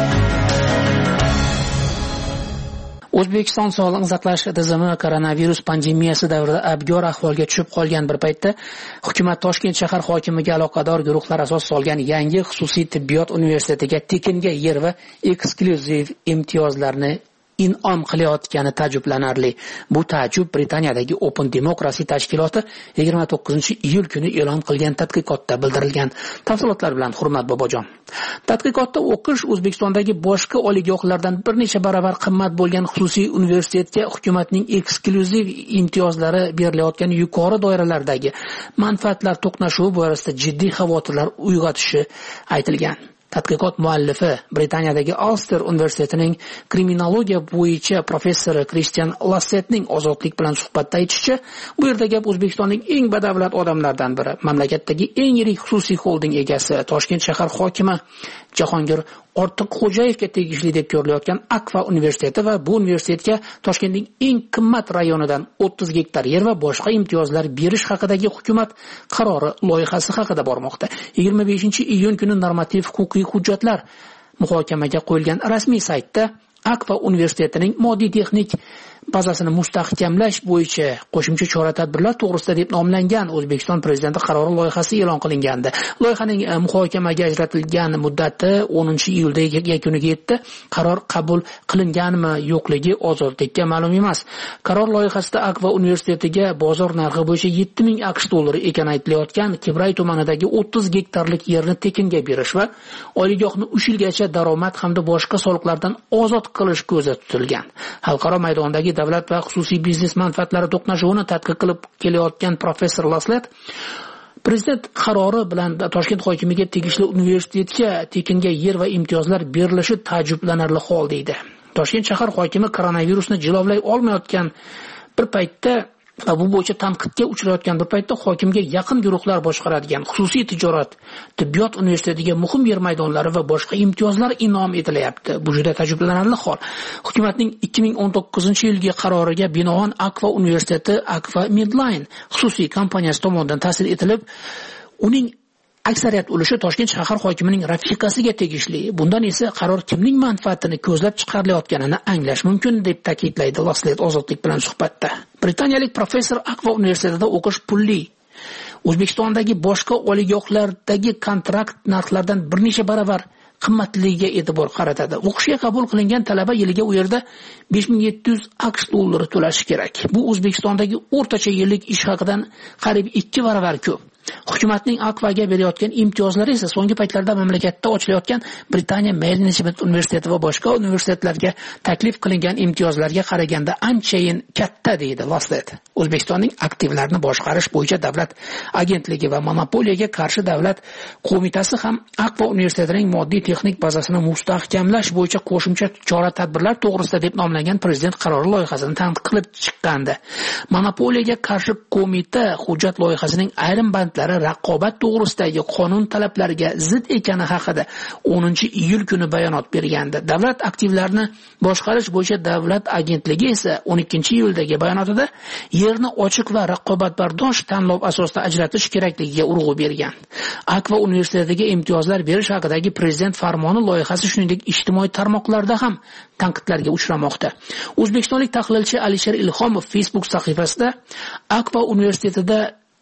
O'zbekiston sog'liqni saqlash tizimi koronavirus pandemiyasi davrida abgor ahvolga tushib qolgan bir paytda hukumat Toshkent shahar hokimiga aloqador guruhlar asos solgan yangi xususiy tibbiyot universitetiga tekinga yer va eksklyuziv imtiyozlarni in'om qilayotgani ta'jublanarli. Bu ta'jub Britaniyadagi Open Democracy tashkiloti yigirma to'qqizinchi iyul kuni e'lon qilgan tadqiqotda bildirilgan. Tafsilotlar bilan Hurmat Bobojon. Tadqiqotda o'qish O'zbekistondagi boshqa oliygohlardan bir necha barobar qimmat bo'lgan xususiy universitetga hukumatning eksklyuziv imtiyozlari berilayotgan yuqori doiralardagi manfaatlar to'qnashuvi borasida jiddiy xavotirlar uyg'otishi aytilgan. Tadqiqot muallifi Britaniyadagi Ulster universitetining kriminologiya bo'yicha professori Christian Lassetning ozodlik bilan suhbatda aytishicha, bu yerda gap O'zbekistonning eng badavlat odamlardan biri, mamlakatdagi eng yirik xususiy xolding egasi, Toshkent shahar hokimi Jahongir Ortiqxo'jayevga tegishli deb ko'rilayotgan Akfa universiteti va bu universitetga Toshkentning eng qimmat rayonidan o'ttiz gektar yer va boshqa imtiyozlar berish haqidagi hukumat qarori loyihasi haqida bormoqda. yigirma beshinchi iyun kuni normativ huquqiy hujjatlar muhokamaga qo'yilgan rasmiy saytda Akfa universitetining moddiy texnik bazasini mustahkamlash bo'yicha qo'shimcha chora-tadbirlar to'g'risida deb nomlangan O'zbekiston prezidenti qarori loyihasi e'lon qilingandi. Loyihaning muhokamaga ajratilgan muddati o'ninchi iyulda yakuniga yetdi. Qaror qabul qilinganmi, yo'qligi ozodlikka ma'lum emas. Qaror loyihasida Akfa universitetiga bozor narxi bo'yicha yetti ming AQSh dollari ekani aytilayotgan Kibray tumanidagi o'ttiz gektarlik yerni tekinga berish va oliygohni uch yilgacha daromad hamda boshqa soliqlardan ozod qilish ko'zda tutilgan. Xalqaro maydondagi davlat va xususiy biznes manfaatlari to'qnashuvini tadqiq qilib kelayotgan professor Laslet prezident qarori bilan Toshkent hokimiga tegishli universitetga tekinga yer va imtiyozlar berilishi ta'jublanarli hol deydi. Toshkent shahar hokimi koronavirusni jilovlay olmayotgan bir paytda va bu bo'yicha tanqidga uchrayotgan bir paytda hokimga yaqin guruhlar boshqaradigan xususiy tijorat, tibbiyot universitetiga muhim yer maydonlari va boshqa imtiyozlar in'om etilyapti. Bu juda ta'jublanarli hol. Hukumatning ikki ming o'n to'qqizinchi yilgi qaroriga binoan Akfa universiteti Akfa Midline xususiy kompaniyasi tomonidan ta'sis etilib, uning aksariyat ulushi Toshkent shahar hokimining rafiqasiga tegishli. Bundan esa qaror kimning manfaatini ko'zlab chiqarilayotganini anglash mumkin deb ta'kidlaydi Laslet ozodlik bilan suhbatda. Britaniyalik professor Akfa universitetida o'qish pulli. O'zbekistondagi boshqa oliygohlardagi kontrakt narxlaridan bir necha barobar qimmatligiga e'tibor qaratadi. O'qishga qabul qilingan talaba yiliga u yerda besh ming yetti yuz AQSh dollari to'lashi kerak. Bu O'zbekistondagi o'rtacha yillik ish haqidan qariyb ikki barobar ko'p. Hukumatning Akfaga berayotgan imtiyozlari esa so'nggi paytlarda mamlakatda ochilayotgan Britaniya Management universiteti va boshqa universitetlarga taklif qilingan imtiyozlarga qaraganda anchayin katta deydi Lasset. O'zbekistonning aktivlarni boshqarish bo'yicha davlat agentligi va monopoliyaga qarshi davlat qo'mitasi ham Akfa universitetining moddiy texnik bazasini mustahkamlash bo'yicha qo'shimcha chora-tadbirlar to'g'risida deb nomlangan prezident qarori loyihasini tanqid qilib chiqqandi. Monopoliyaga qarshi qo'mita hujjat loyihasining ayrim bandlari raqobat to'g'risidagi qonun talablariga zid ekani haqida o'ninchi iyul kuni bayonot bergandi. Davlat aktivlarini boshqarish bo'yicha davlat agentligi esa o'n ikkinchi iyuldagi bayonotida yerni ochiq va raqobatbardosh tanlov asosida ajratish kerakligiga urg'u bergan. Akfa universitetiga imtiyozlar berish haqidagi prezident farmoni loyihasi shuningdek ijtimoiy tarmoqlarda ham tanqidlarga uchramoqda. O'zbekistonlik tahlilchi Alisher Ilhomov Facebook sahifasida Akfa universitetida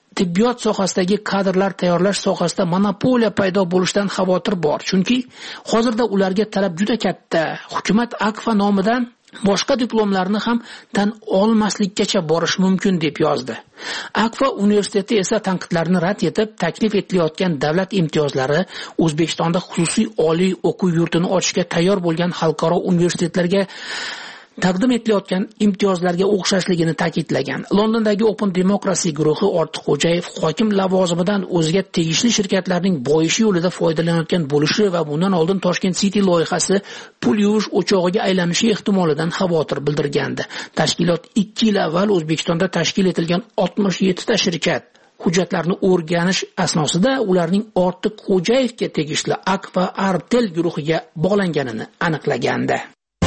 tibbiyot sohasidagi kadrlar tayyorlash sohasida monopoliya paydo bo'lishidan xavotir bor. Chunki hozirda ularga talab juda katta. Hukumat Akfa nomidan boshqa diplomlarni ham tan olmaslikkacha borish mumkin deb yozdi. Akfa universiteti esa tanqidlarni rad etib, taklif etilayotgan davlat imtiyozlari O'zbekistonda xususiy oliy o'quv yurtini ochishga tayyor bo'lgan xalqaro universitetlarga taqdim etilayotgan imtiyozlarga o'xshashligini ta'kidlagan. Londondagi Open Democracy guruhi Ortiqxo'jayev hokim lavozimidan o'ziga tegishli shirkatlarning boyishi yo'lida foydalanayotgan bo'lishi va bundan oldin Toshkent City loyihasi pul yuvish o'chog'iga aylanishi ehtimolidan xavotir bildirgandi. Tashkilot ikki yil avval O'zbekistonda tashkil etilgan oltmish yetti ta shirkat hujjatlarni o'rganish asnosida ularning Ortiqxo'jayevga tegishli Akfa Artel guruhiga bog'langanini aniqlagandi.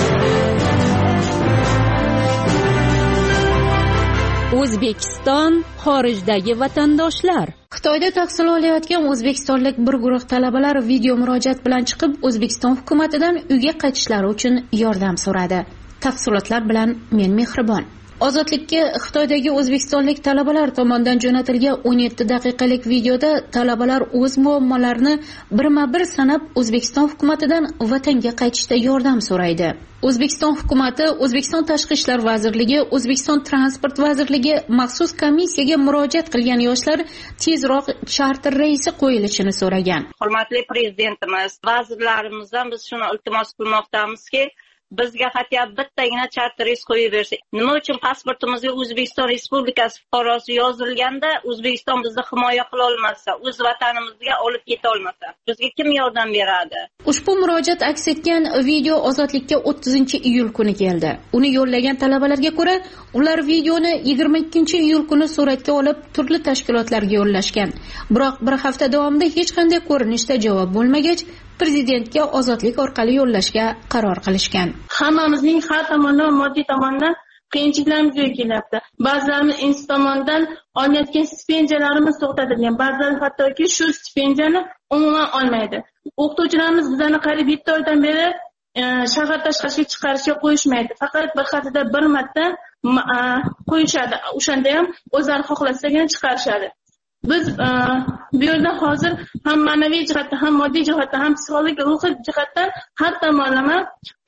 O'zbekiston xorijdagi vatandoshlar. Xitoyda tahsil olayotgan o'zbekistonlik bir guruh talabalar video murojaat bilan chiqib, O'zbekiston hukumatidan uyga qaytishlari uchun yordam so'radi. Tafsilotlar bilan men Mehribon. Ozodlikka Xitoydagi o'zbekistonlik talabalar tomonidan jo'natilgan o'n yetti daqiqalik videoda talabalar o'z muammolarini birma-bir sanab O'zbekiston hukumatidan vatanga qaytishda yordam so'raydi. O'zbekiston hukumati, O'zbekiston Tashqi ishlar vazirligi, O'zbekiston Transport vazirligi maxsus komissiyaga murojaat qilgan yoshlar tezroq charter reysi qo'yilishini so'ragan. Hurmatli prezidentimiz, vazirlarimizdan biz shuni iltimos qilmoqdamizki, bizga hatto bittagina charter reys qo'yib bersa. Nima uchun pasportimizga O'zbekiston Respublikasi fuqarosi yozilganda O'zbekiston bizni himoya qila olmasa, o'z vatanimizga olib keta olmasa, bizga kim yordam beradi? Ushbu murojaat aks etgan video Ozodlikka o'ttizinchi iyul kuni keldi. Uni yo'llagan talabalarga ko'ra, ular videoni yigirma ikkinchi iyul kuni suratga olib turli tashkilotlarga yo'llashgan. Biroq bir hafta davomida hech qanday ko'rinishda javob bo'lmagach, prezidentga Ozodlik orqali yo'llashga qaror qilishgan. Hammamizning har tomondan moddiy tomondan qiyinchiliklarimiz kelyapti. Ba'zilarimiz institut tomonidan olayotgan stipendiyalarimiz to'xtatilgan. Ba'zilar hattoki shu stipendiyani umuman olmaydi. O'qituvchilarimiz bizlarni qariyb yetti oydan beri shahar tashqariga chiqarishga qo'yishmaydi. Faqat bir haftada bir marta qo'yishadi. O'shanda ham o'zlari xohlasagina chiqarishadi. Biz bu yerda hozir ham ma'naviy jihatdan, ham moddiy jihatdan, ham psixologik ruhiy jihatdan har tomonlama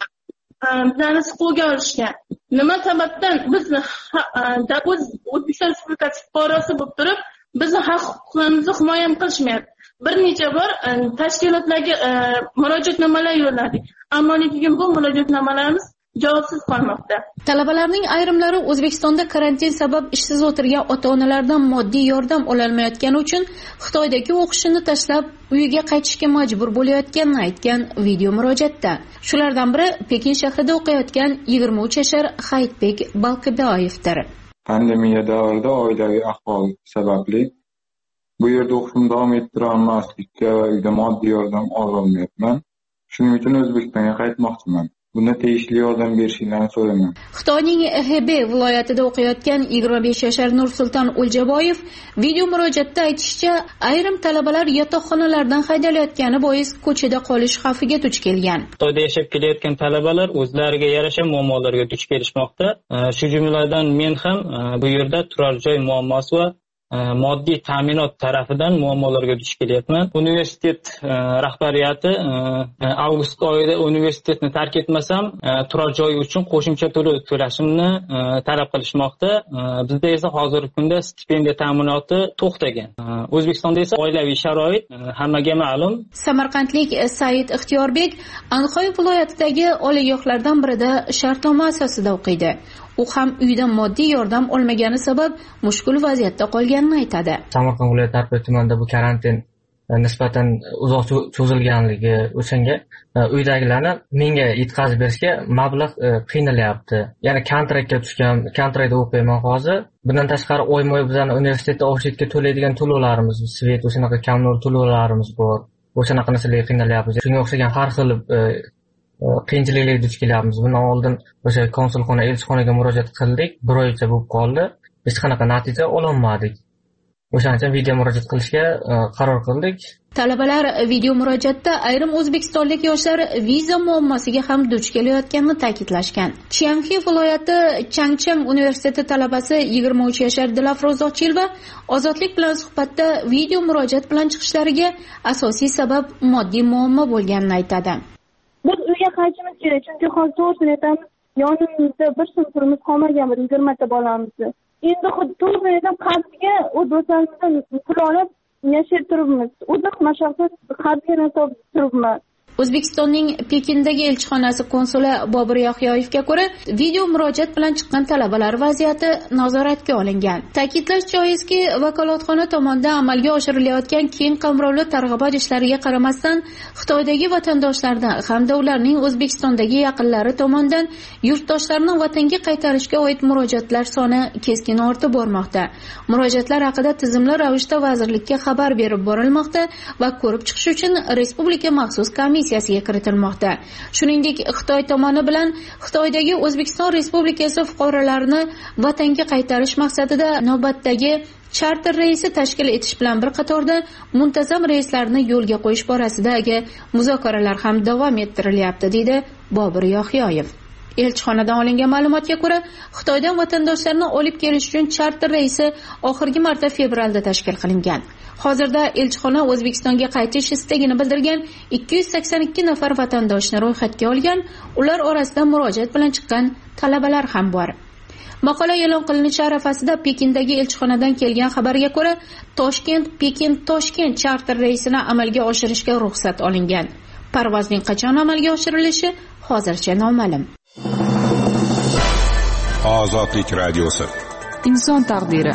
bizlarni siquvga olishgan. Nima sababdan bizni O'zbekiston Respublikasi fuqarosi bo'lib turib, bizni haq-huquqlarimizni himoya qilishmayapti. Bir necha bor tashkilotlarga murojaatnomalar yo'lladik. Ammo lekin bu murojaatnomalarimiz javobsiz qolmoqda. Talabalarning ayrimlari O'zbekistonda karantin sabab ishsiz o'tirgan ota-onalardan moddiy yordam ololmayotgani uchun Xitoydagi o'qishini tashlab uyiga qaytishga majbur bo'layotganini aytgan video murojaatda. Shulardan biri Pekin shahrida o'qiyotgan yigirma uch yashar Hayitbek Balqiboyevdir. Pandemiya davrida oilaviy ahvol sababli bu yerda o'qishimni davom ettira olmaslikka va uyda moddiy yordam ololmayapman. Shuning uchun O'zbekistonga qaytmoqchiman. Bunda tegishli yordam berishingizni so'rayman. Xitoyning Hebei viloyatida o'qiyotgan yigirma besh yashar Nursulton O'ljaboyev video murojaatda aytishicha, ayrim talabalar yotoqxonalardan haydalayotgani bois ko'chada qolish xavfiga duch kelgan. Xitoyda yashab kelayotgan talabalar o'zlariga yarasha muammolarga duch kelishmoqda. Shu jumladan men ham bu yerda turar joy muammosi va moddiy ta'minot tarafidan muammolarga duch kelyapman. Universitet rahbariyati avgust oyida universitetni tark etmasam, turar joy uchun qo'shimcha to'lov to'lashimni talab qilishmoqda. Bizda esa hozirgi kunda stipendiya ta'minoti to'xtagan. O'zbekistonda esa oilaviy sharoit hammaga ma'lum. Samarqandlik Said Ixtiyorbek Anxoy viloyatidagi oliygohlardan birida shartnoma asosida o'qiydi. U ham uydan moddiy yordam olmagani sabab mushkul vaziyatda qolganini aytadi. Samarqand viloyati Tarbiya tumanida bu karantin nisbatan uzoq cho'zilganligi o'shanga uydagilarni menga yetkazib berishga mablag' qiynalyapti. Ya'ni kontraktga tushgan, kontraktda o'qiyman hozir. Bundan tashqari oyma-oy bizlarning universitetda obyektga to'laydigan to'lovlarimiz, svet, o'shanaqa kommunal to'lovlarimiz bor. O'shanaqa narsalarga qiynalyapmiz. Shunga o'xshagan har xil qiyinchiliklarga duch kelyapmiz. Bundan oldin o'sha konsulxona, elchixonaga murojaat qildik, bir oycha bo'lib qoldi. Hech qanaqa natija ololmadik. o'shaning uchun video murojaat qilishga qaror qildik. Talabalar video murojaatda ayrim o'zbekistonlik yoshlar viza muammosiga ham duch kelayotganini ta'kidlashgan. Chiangxi viloyati Changchang universiteti talabasi yigirma uch yashar Dilafroz Ochilova Ozodlik bilan suhbatda video murojaat bilan chiqishlariga asosiy sabab moddiy muammo bo'lganini aytadi. Biz uyga qaytishimiz kerak, chunki hozir to'g'risini aytamiz, yonimizda bir so'm pulimiz qolmagan, bir yigirmata bolamizni. Endi xuddi to'g'risini aytsam, qarzga u do'stlarimizdan pul olib yashab turibmiz. Uzoq mashaqqat qarzga topib turibmiz. O'zbekistonning Pekindagi elchixonasi konsuli Bobur Yaxyoyevga ko'ra, video murojaat bilan chiqqan talabalar vaziyati nazoratga olingan. Ta'kidlash joizki, vakolatxona tomonidan amalga oshirilayotgan keng qamrovli targ'ibot ishlariga qaramasdan, Xitoydagi vatandoshlardan hamda ularning O'zbekistondagi yaqinlari tomonidan yurtdoshlarni vatanga qaytarishga oid murojaatlar soni keskin ortib bormoqda. Murojaatlar haqida tizimli ravishda vazirlikka xabar berib borilmoqda va ko'rib chiqish uchun respublika maxsus komissiya kiritilmoqda. Shuningdek, Xitoy tomoni bilan Xitoydagi O'zbekiston Respublikasi fuqarolarini vatanga qaytarish maqsadida navbatdagi charter reysi tashkil etish bilan bir qatorda muntazam reyslarni yo'lga qo'yish borasidagi muzokaralar ham davom ettirilyapti, deydi Bobur Yaxyoyev. Elchixonadan olingan ma'lumotga ko'ra, Xitoydan vatandoshlarni olib kelish uchun charter reysi oxirgi marta fevralda tashkil qilingan. Hozirda elchixona O'zbekistonga qaytish istagini bildirgan ikki yuz sakson ikki nafar vatandoshni ro'yxatga olgan, ular orasida murojaat bilan chiqqan talabalar ham bor. Maqola e'lon qilinishi arafasida Pekindagi elchixonadan kelgan xabarga ko'ra, Toshkent Pekin Toshkent charter reysini amalga oshirishga ruxsat olingan. Parvozning qachon amalga oshirilishi hozircha noma'lum. Ozodlik radiosi. Inson taqdiri.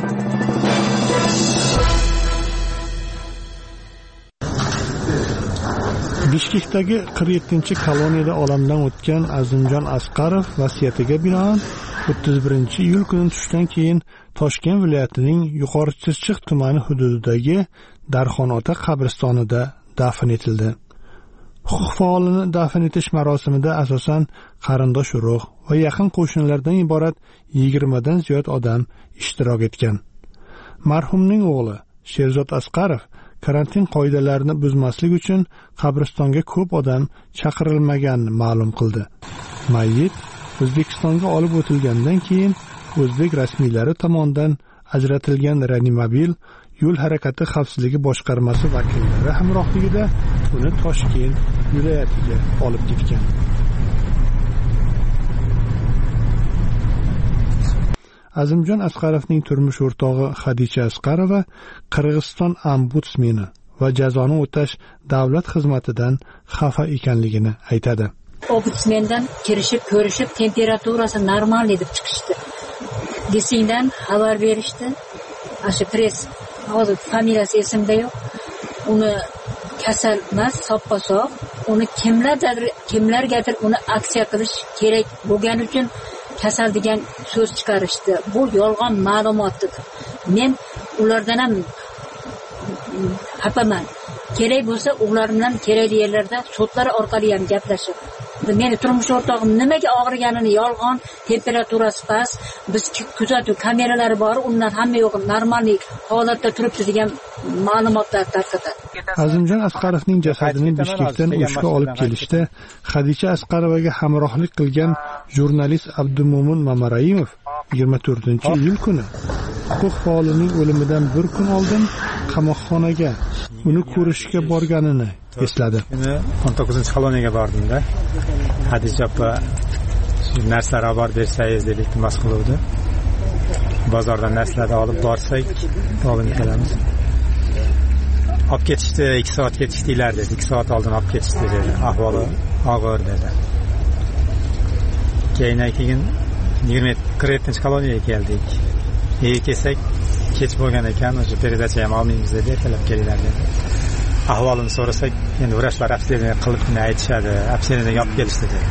Bishkekdagi qirq yettinchi koloniyada olamdan o'tgan Azimjon Asqarov vasiyatiga binoan o'ttiz birinchi iyul kuni tushdan keyin Toshkent viloyatining Yuqori Chirchiq tumani hududidagi Darxonota qabristonida dafn etildi. Huquq faolini dafn etish marosimida asosan qarindosh urug' va yaqin qo'shnilardan iborat yigirmadan ziyod odam ishtirok etgan. Marhumning o'g'li Sherzod Asqarov karantin qoidalarini buzmaslik uchun qabristonga ko'p odam chaqirilmaganini ma'lum qildi. Mayyit O'zbekistonga olib o'tilgandan keyin o'zbek rasmiylari tomonidan ajratilgan reanimobil yo'l harakati xavfsizligi boshqarmasi vakillari hamrohligida uni Toshkent viloyatiga olib ketgan. Azimjon Asqarovning turmush o'rtog'i Xadicha Asqarova Qirg'iziston ombudsmeni va jazoni o'tash davlat xizmatidan xafa ekanligini aytadi. Ombudsmendan kirishib, ko'rishib, temperaturasi normal deb chiqishdi. Desingdan xabar berishdi. Ashu press, hozir familiyasi esimda yo'q. Uni kasal emas, soppa-sog', uni kimlardir, kimlargadir uni aksiya qilish kerak bo'lgani uchun kasal degan so'z chiqarishdi. Bu yolg'on ma'lumotdir. Men ulardan ham xafaman. Kerak bo'lsa, ular bilan kerakli yerlarda sudlar orqali ham gaplashib. Meni turmush o'rtog'im nimaga og'riganini yolg'on, temperaturasi past, biz kuzatuv kameralari bor, undan hamma yo'q, normal holatda turibdi degan ma'lumotlar tarqatadi. Azimjon Asqarovning jasadini Bishkekdan O'shga olib kelishda Xadicha Asqarovaga hamrohlik qilgan jurnalist Abdumo'min Mamarayimov yigirma to'rtinchi iyul kuni huquq faolining o'limidan bir kun oldin qamoqxonaga uni ko'rishga borganini esladi. o'n to'qqizinchi koloniyaga bordim-da. Xadicha opa narsalar olib bersangiz deb iltimos qiluvdi. Bozordan narsalarni olib borsak, olib kelamiz. Olib ketishdi, ikki soat ketishdilar dedi. ikki soat oldin olib ketishdi dedi. Ahvoli og'ir dedi. Keyin keyin yigirma qirq yettinchi koloniyaga keldik. Ega kelsak, kech bo'lgan ekan, o'sha peridacha ham olmaymiz deb ertalab kelinglar dedi. Ahvolini so'rasak, endi vrachlar observatsiya qilib aytishadi, observatsiyaga olib kelishdi dedi.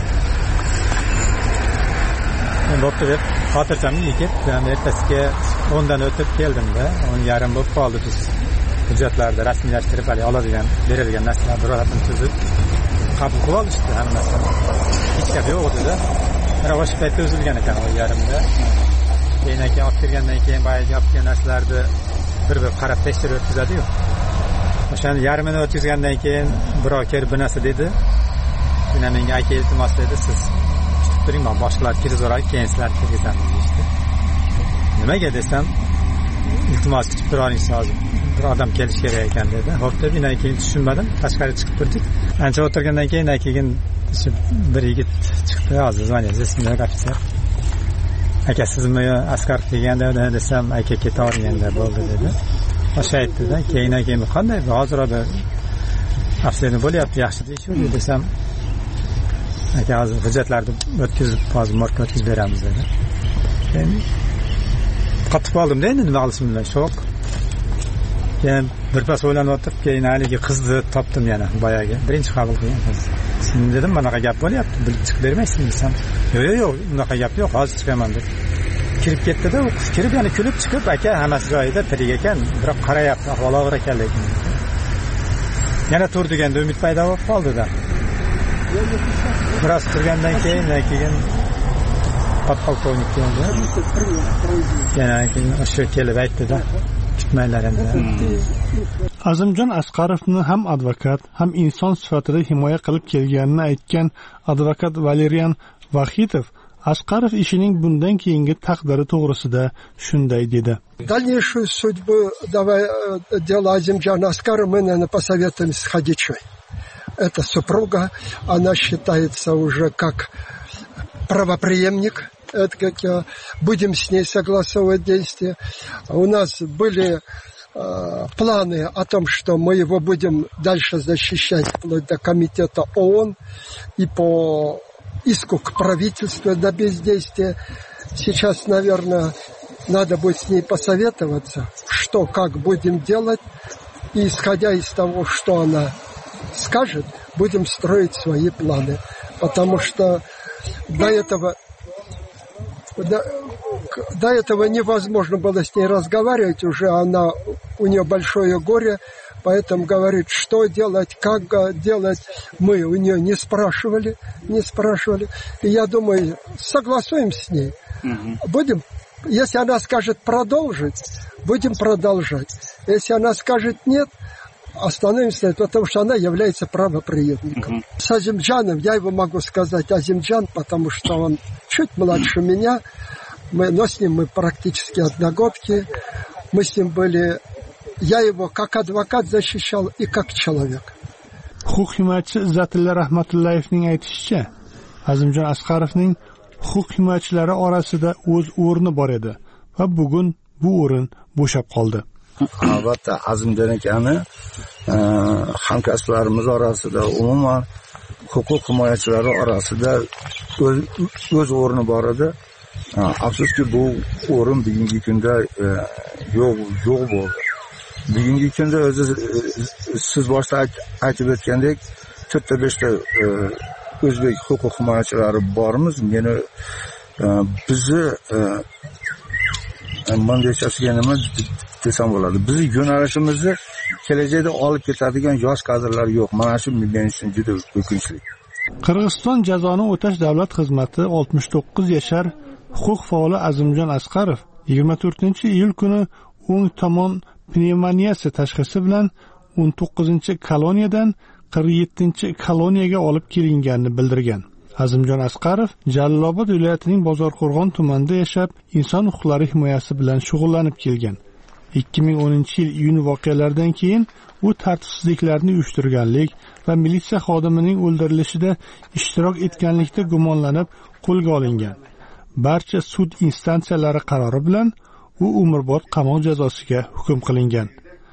Men bo'pti deb xotirjamlik ketdim. Ertasiga o'ndan o'tib keldim-da, o'n yarim bo'lib qoldi. Biz hujjatlarni rasmiylashtirib, hali oladigan, beradigan narsalarni ro'yxatini tuzib qabul qilib olishdi hammasini. Hech gap yo'q edi-da. Mana o'sha paytda uzilgan ekan o'n yarimda. Keyin olib kirgandan keyin boyagi olib kelgan narsalarni bir bir qarab tekshirib o'tkazadi-yu. O'shani yarmini o'tkazgandan keyin birov kelib bu narsa dedi. Yana menga aka iltimos dedi, siz chiqib turing, men boshqalar kirizoray, keyin sizlar kirgizamiz deydi. Nimaga desam, iltimos kutib turavering hozir. Bir odam kelish kerak ekan dedi. Xo'p deb, undan keyin tushunmadim, tashqariga chiqib turdik. Ancha o'tirgandan keyin keyin bir yigit chiqdi, hozir звонит, здесь ofitser. Aka sizmi Asqarov deganda desam, aka ketaverganda bo'ldi dedi. O'sha aytdi-da, keyin keyin qanday hozir oda afsoni bo'lyapti, yaxshi deyishdi desam, aka hozir hujjatlarni o'tkazib, hozir morgga o'tkazib beramiz dedi. Men qatib qoldim-da, endi nima qilishim bilan shok. Keyin birpas o'ylanib o'tirib, keyin haligi qizni topdim yana boyagi. Birinchi qabul qilgan qiz. Sen dedim, "Bunaqa gap bo'lyapti, bilib chiqib bermaysizmi?" desam, "Yo'q, yo'q, yo'q, unaqa gap yo'q, hozir chiqaman" deb. Kirib ketdi-da, u qiz kirib, yana kulib chiqib, "Aka, hammasi joyida, tirik ekan, biroq qarayapti, ahvoli og'ir ekan lekin." Yana tur deganda umid paydo bo'lib qoldi-da. Biroz turgandan keyin, keyin podpolkovnik keldi. Yana keyin o'sha kelib aytdi-da, kutmanglar endi. Azimjon Asqarovni ham advokat, ham inson sifatida himoya qilib kelganini aytgan advokat Valerian Vahidov Asqarov ishining bundan keyingi taqdiri to'g'risida shunday dedi. Дальнейшую судьбу давай дела Азимджана Аскарова мы, наверное, посоветуем с Хадичой. Это супруга, она считается уже как правопреемник. Это как я, будем с ней согласовывать действия. У нас были э, планы о том, что мы его будем дальше защищать вплоть до комитета ООН и по иску к правительству на бездействие. Сейчас, наверное, надо будет с ней посоветоваться, что, как будем делать, и исходя из того, что она скажет, будем строить свои планы. Потому что до этого До, до этого невозможно было с ней разговаривать, уже она, у нее большое горе, поэтому говорит, что делать, как делать, мы у нее не спрашивали, не спрашивали. И я думаю, согласуем с ней. Угу. Будем, если она скажет продолжить, будем продолжать. Если она скажет нет, остановимся, потому что она является правопреемником. Uh-huh. С Азимджаном, я его могу сказать Азимджан, потому что он чуть младше меня, мы, но с ним мы практически одногодки, мы с ним были, я его как адвокат защищал и как человек. Huquq himoyachi Izzatilla Rahmatullayevning aytishicha, Azimjon Asqarovning huquq himoyachilari orasida o'z o'rni bor edi va bugun bu o'rin bo'shab qoldi. Albatta Azimjon akani e, hamkasblarimiz orasida, umuman huquq himoyachilari orasida o'z, o'z o'rni bor edi. Afsuski bu o'rin bugungi kunda e, yo'q yo'q bo'ldi. Bugungi kunda o'zi siz boshda aytib o'tgandek to'rtta beshta e, o'zbek huquq himoyachilari bormiz. Meni e, bizni e, mandechasiga nima desam bo'ladi. Bizning yo'nalishimizni kelajakda olib ketadigan yosh kadrlar yo'q. Mana shu men uchun juda o'kinchli. Qirg'iziston jazoni o'tash davlat xizmati oltmish to'qqiz yashar huquq faoli Azimjon Asqarov yigirma to'rtinchi iyul kuni o'ng tomon pnevmoniyasi tashxisi bilan o'n to'qqizinchi koloniyadan qirq yettinchi koloniyaga olib kelinganini bildirgan. Azimjon Asqarov Jalolobod viloyatining Bozorqo'rg'on tumanida yashab, inson huquqlari himoyasi bilan shug'ullanib kelgan. ikki ming o'ninchi yil iyun voqealaridan keyin u tartibsizliklarni uyushtirganlik va militsiya xodimining o'ldirilishida ishtirok etganlikda gumonlanib qo'lga olingan. Barcha sud instansiyalari qarori bilan u umrbod qamoq jazosiga hukm qilingan.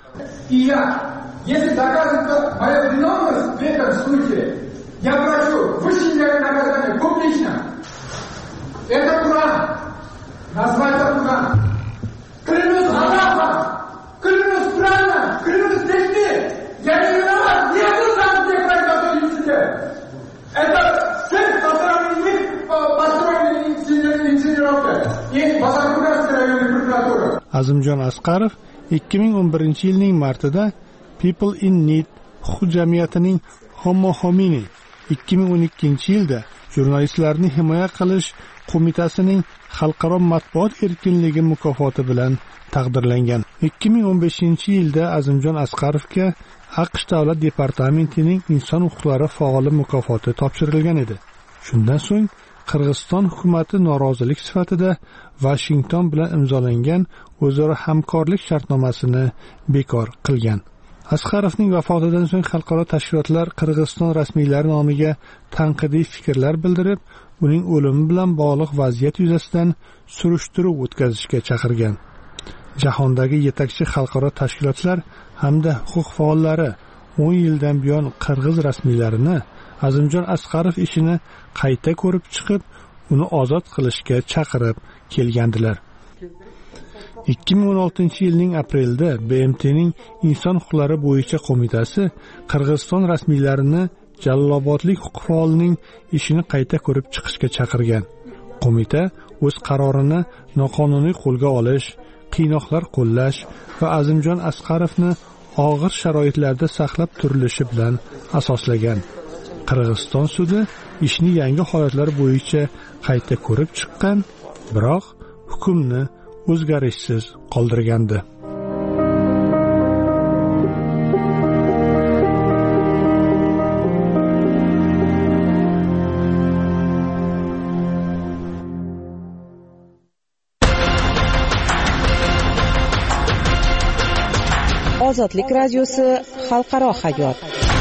Если докажется моя виновность в этом случае, я прошу высшее наказание публично. Это Куран. Называется Куран. Клянусь Аллахом, клянусь Кураном, клянусь детьми. Я не виноват, не буду там, где приготовили себе. Это цирк, по сравнению с них построенной инсценировкой. И Бозоркурганская районная прокуратура. Azimjon Asqarov ikki ming o'n birinchi yilning martida People in Need huquq jamiyatining Homo Homini, ikki ming o'n ikkinchi yilda jurnalistlarni himoya qilish qo'mitasining xalqaro matbuot erkinligi mukofoti bilan taqdirlangan. ikki ming o'n beshinchi yilda Azimjon Asqarovga AQSh Davlat departamentining inson huquqlari faoli mukofoti topshirilgan edi. Shundan so'ng Qirg'iziston hukumatı norozilik sifatida Washington bilan imzolangan o'zaro hamkorlik shartnomasini bekor qilgan. Asqarovning vafotidan so'ng xalqaro tashkilotlar Qirg'iziston rasmiylari nomiga tanqidiy fikrlar bildirib, uning o'limi bilan bog'liq vaziyat yuzasidan surishtiruv o'tkazishga chaqirgan. Jahondagi yetakchi xalqaro tashkilotlar hamda huquq faollari o'n yildan buyon qirg'iz rasmiylarini Azimjon Asqarov ishini qayta ko'rib chiqib, uni ozod qilishga chaqirib kelgandilar. ikki ming o'n oltinchi yilning aprelida B M T'ning inson huquqlari bo'yicha qo'mitasi Qirg'iziston rasmiylarini Jalolobodlik huquq faolining ishini qayta ko'rib chiqishga chaqirgan. Qo'mita o'z qarorini noqonuniy qo'lga olish, qiynoqlar qo'llash va Azimjon Asqarovni og'ir sharoitlarda saqlab turilishi bilan asoslagan. Qirg'iziston sudi ishni yangi holatlar bo'yicha qayta ko'rib chiqqan, biroq hukmni o'zgarishsiz qoldirgandi. Ozodlik radiosi xalqaro hayot.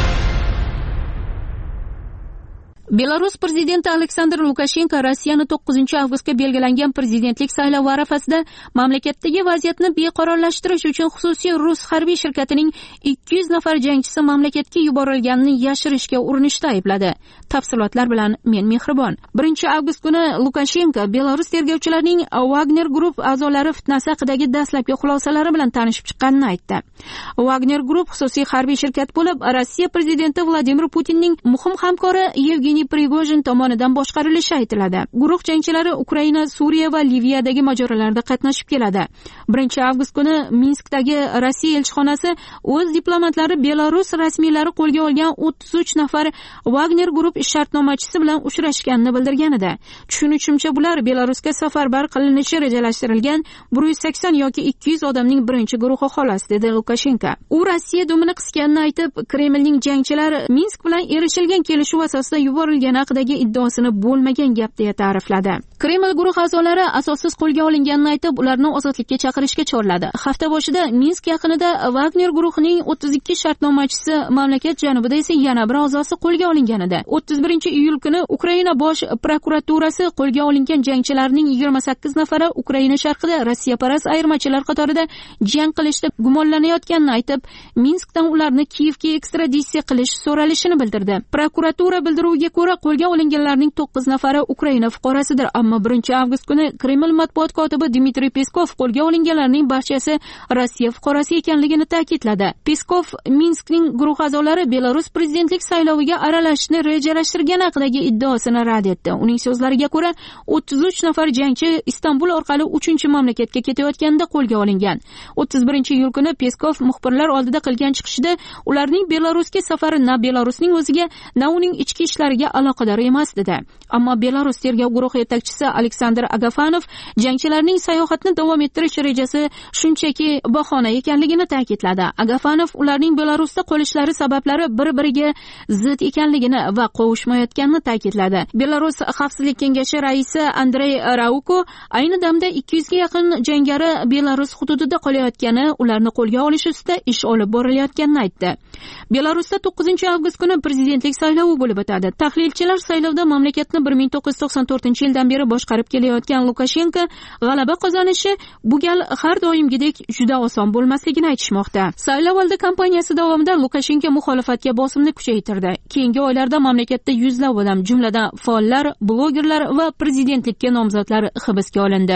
Belarus prezidenti Aleksandr Lukashenko Rossiyani to'qqizinchi avgustga belgilangan prezidentlik saylovi arafasida mamlakatdagi vaziyatni beqarorlashtirish uchun xususiy rus harbiy shirkatining ikki yuz nafar jangchisi mamlakatga yuborilganini yashirishga urinishda aybladi. Tafsilotlar bilan men Mehribon. birinchi avgust kuni Lukashenko Belarus tergovchilarining Wagner Group a'zolari fitnasi haqidagi dastlabki xulosalari bilan tanishib chiqqanini aytdi. Wagner Group xususiy harbiy shirkat bo'lib, Rossiya prezidenti Vladimir Putinning muhim hamkori Yevgeniy Prigojin tomonidan boshqarilishi aytiladi. Guruh jangchilari Ukraina, Suriya va Liviyadagi mojarolarda qatnashib keladi. birinchi avgust kuni Minskdagi Rossiya elchixonasi o'z diplomatlari Belarus rasmiylari qo'lga olgan o'ttiz uch nafar Wagner Group shartnomachisi bilan uchrashganini bildirgan edi. Tushunishimcha, bular Belarusga safarbar qilinishi rejalashtirilgan bir yuz sakson yoki ikki yuz odamning birinchi guruhi xolos, dedi Lukashenko. U Rossiya dumini qisganini aytib, Kremlning jangchilari Minsk bilan erishilgan kelishuv asosida yuborilgani haqidagi iddaosini bo'lmagan gap deya ta'rifladi. Kreml guruh a'zolari asossiz qo'lga olinganini aytib, ularni ozodlikka chaqirishga chorladi. Hafta boshida Minsk yaqinida Wagner guruhining o'ttiz ikki shartnomachisi, mamlakat janubida esa yana bir a'zosi qo'lga olingan edi. o'ttiz birinchi iyul kuni Ukraina bosh prokuraturasi qo'lga olingan jangchilarning yigirma sakkiz nafari Ukraina sharqida Rossiyaparast ayirmachilar qatorida jang qilishda gumonlanayotganini aytib, Minskdan ularni Kiyevga ekstraditsiya qilish so'ralishini bildirdi. Prokuratura bildiruviga ko'ra, qo'lga olinganlarning to'qqiz nafari Ukraina fuqarosidir, ammo birinchi avgust kuni Kreml matbuot kotibi Dmitriy Peskov qo'lga olinganlarning barchasi Rossiya fuqarosi ekanligini ta'kidladi. Peskov Minskning guruh a'zolari Belarus prezidentlik sayloviga aralashishni rejalashtirgani haqidagi iddaosini rad etdi. Uning so'zlariga ko'ra, o'ttiz uch nafar jangchi Istanbul orqali uchinchi mamlakatga ketayotganda qo'lga olingan. o'ttiz birinchi iyul kuni Peskov muxbirlar oldida qilgan chiqishida ularning Belarusga safari na Belarusning o'ziga, na uning ichki ishlariga aloqador emas dedi. Ammo Belarus tergov guruhi yetakchisi Aleksandr Agafanov jangchilarning sayohatni davom ettirish rejasi shunchaki bahona ekanligini ta'kidladi. Agafanov ularning Belarusda qolishlari sabablari bir-biriga zid ekanligini va qovushmayotganini ta'kidladi. Belarus Xavfsizlik kengashi raisi Andrey Rauko ayni damda ikki yuzga yaqin jangari Belarus hududida qolayotgani, ularni qo'lga olish ustida ish olib borilayotganini aytdi. Belarusda to'qqizinchi avgust kuni prezidentlik saylovi bo'lib o'tadi. Tahlilchilar saylovda mamlakatni bir ming to'qqiz yuz to'qson to'rtinchi yildan beri boshqarib kelayotgan Lukashenko g'alaba qozonishi bu gal har doimgidek juda oson bo'lmasligini aytishmoqda. Saylovoldi kampaniyasi davomida Lukashenko muxolifatga bosimni kuchaytirdi. Keyingi oylarda mamlakatda yuzlab odam, jumladan faollar, blogerlar va prezidentlikka nomzodlar hibsga olindi.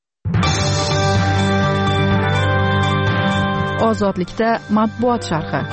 Ozodlikda matbuot sharhi.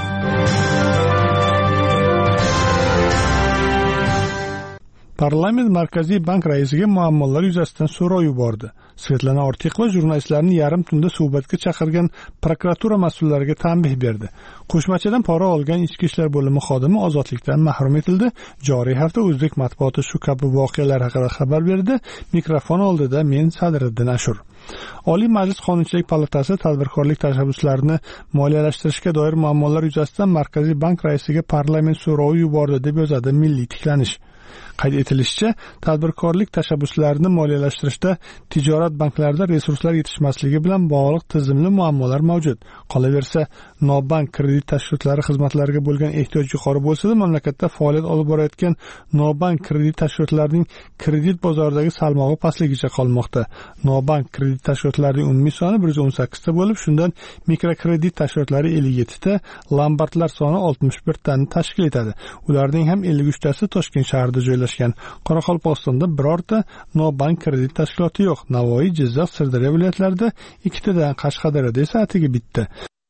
Parlament Markaziy bank raisiga muammolar yuzasidan so'rov yubordi. Svetlana Ortiqova jurnalistlarni yarim tunda suhbatga chaqirgan prokuratura mas'ullariga tanbeh berdi. Qo'shmachadan pora olgan ichki ishlar bo'limi xodimi ozodlikdan mahrum etildi. Joriy hafta o'zbek matbuoti shu kabi voqealar haqida xabar berdi. Mikrofon oldida men Sadriddin Ashur. Oliy Majlis Qonunchilik palatasi tadbirkorlik tashabbuslarini moliyalashtirishga doir muammolar yuzasidan Markaziy bank raisiga parlament so'rovi yubordi deb yozadi Milliy tiklanish. Qayd etilishicha, tadbirkorlik tashabbuslarini moliyalashtirishda tijorat banklarida resurslar yetishmasligi bilan bog'liq tizimli muammolar mavjud. Qolaversa, nobank kredit tashkilotlari xizmatlariga bo'lgan ehtiyoj yuqori bo'lsa-da, mamlakatda faoliyat olib borayotgan nobank kredit tashkilotlarining kredit bozoridagi salmog'i pastligicha qolmoqda. Nobank kredit tashkilotlarining umumiy soni bir yuz o'n sakkiz ta bo'lib, shundan mikrokredit tashkilotlari ellik yetti ta, lombardlar soni oltmish bir tani tashkil etadi. Ularning ham ellik uch tasi Toshkent shahrida joylashgan. Qoraqalpog'istonda birorta nobank kredit tashkiloti yo'q. Navoiy, Jizzax, Sirdaryo viloyatlarida ikkitadan, Qashqadaryoda esa atigi bitta.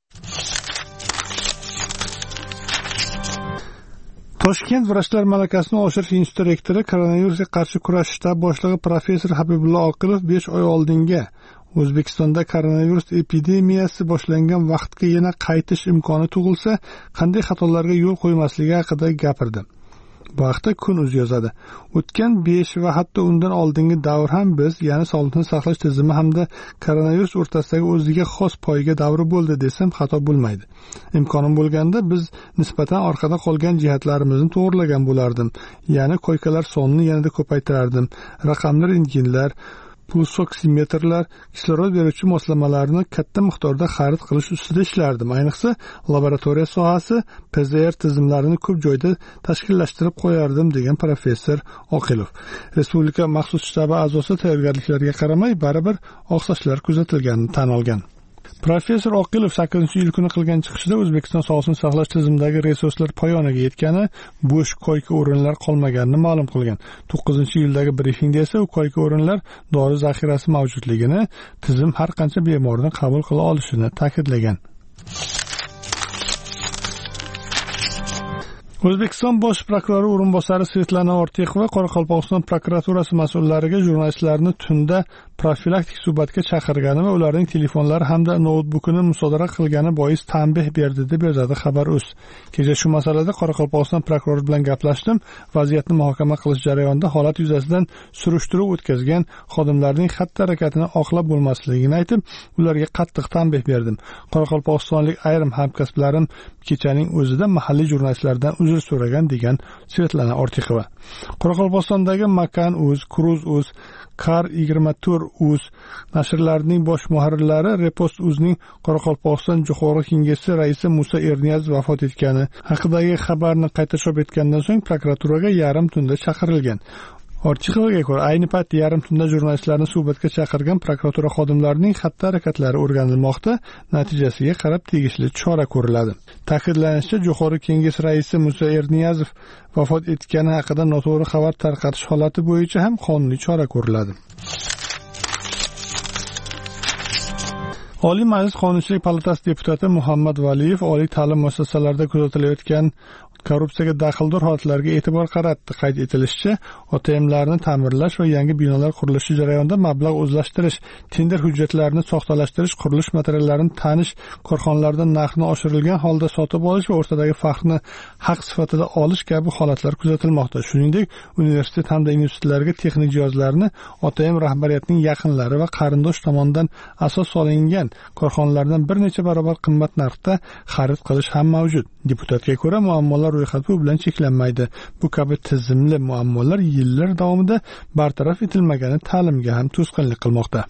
Toshkent vrachlar malakasini oshirish instituti rektori koronavirusga qarshi kurash shtab boshlig'i professor Habibullo Oqilov besh oy oldinga O'zbekistonda koronavirus epidemiyasi boshlangan vaqtga yana qaytish imkoni tug'ilsa, qanday xatolarga yo'l qo'ymasligi haqida gapirdi. Bu haqda Kun.uz yozadi. O'tgan besh va hatto undan oldingi davr ham biz, ya'ni sog'liqni saqlash tizimi hamda koronavirus o'rtasidagi o'ziga xos poyga davri bo'ldi desam xato bo'lmaydi. Imkonim bo'lganda biz nisbatan orqada qolgan jihatlarimizni to'g'rilagan bo'lardim. Ya'ni koykalar sonini yanada ko'paytirardim. Raqamli rentgenlar, pulsoksimetrlar, kislorod beruvchi moslamalarni katta miqdorda xarid qilish ustida ishlardim. Ayniqsa, laboratoriya sohasi, P Z R tizimlarini ko'p joyda tashkillashtirib qo'yardim, degan professor Oqilov. Respublika maxsus shtabi a'zosi tayyorgarliklarga qaramay baribir oqsashlar kuzatilganini tan olgan. Professor Oqilov sakkizinchi iyul kuni qilgan chiqishida O'zbekiston sog'liqni saqlash tizimidagi resurslar poyoniga yetgani, bo'sh koyka o'rinlar qolmaganini ma'lum qilgan. to'qqizinchi iyuldagi brifingda esa u koyka o'rinlar dori zaxirasi mavjudligini, tizim har qancha bemorni qabul qila olishini ta'kidlagan. O'zbekiston bosh prokurori o'rinbosari Svetlana Ortiqova Qoraqalpog'iston prokuraturasi mas'ullariga jurnalistlarni tunda profilaktik suhbatga chaqirgani va ularning telefonlari hamda noutbukini musodara qilgani bois tanbeh berdi deb yozadi Xabar.uz. Kecha shu masalada Qoraqalpog'iston prokurori bilan gaplashdim. Vaziyatni muhokama qilish jarayonida holat yuzasidan surishtiruv o'tkazgan xodimlarning xatti-harakatini oqlab bo'lmasligini aytib, ularga qattiq tanbeh berdim. Qoraqalpog'istonlik ayrim hamkasblarim kechaning o'zida mahalliy jurnalistlardan uzr so'ragan, degan Svetlana Ortiqova. Qoraqalpog'istondagi Makan.uz, Cruz.uz, Kar yigirma to'rt.uz nashrlarining bosh muharrirlari Repost.uzning Qoraqalpog'iston Jo'qorg'i Kengashi raisi Musa Erniyazov vafot etgani haqidagi xabarni qayta chop etgandan so'ng prokuraturaga yarim tunda chaqirilgan. Ortiqovaga ko'ra, ayni paytda yarim tunda jurnalistlarni suhbatga chaqirgan prokuratura xodimlarining xatti-harakatlari o'rganilmoqda, natijasiga qarab tegishli chora ko'riladi. Ta'kidlanishicha, Jo'qorg'i Kengash raisi Musa Erniyazov vafot etgani haqida noto'g'ri xabar tarqatish holati bo'yicha ham qonuniy chora ko'riladi. Oliy Majlis Qonunchilik palatasi deputati Muhammad Valiyev oliy ta'lim muassasalarida kuzatilayotgan korrupsiyaga daxldor holatlarga e'tibor qaratdi. Qayd etilishicha, O T M'larni ta'mirlash va yangi binolar qurilishi jarayonida mablag' o'zlashtirish, tender hujjatlarini soxtalashtirish, qurilish materiallarini tanish, korxonalarda narxni oshirilgan holda sotib olish va o'rtadagi farqni haq sifatida olish kabi holatlar kuzatilmoqda. Shuningdek, universitet hamda institutlarga texnik jihozlarni O T M rahbariyatining yaqinlari va qarindosh tomonidan asos solingan korxonalardan bir necha barobar qimmat narxda xarid qilish ham mavjud. Deputatga ko'ra, muammolar ro'yxati bu bilan cheklanmaydi. Bu kabi tizimli muammolar yillar davomida bartaraf etilmagani ta'limga ham to'sqinlik qilmoqda.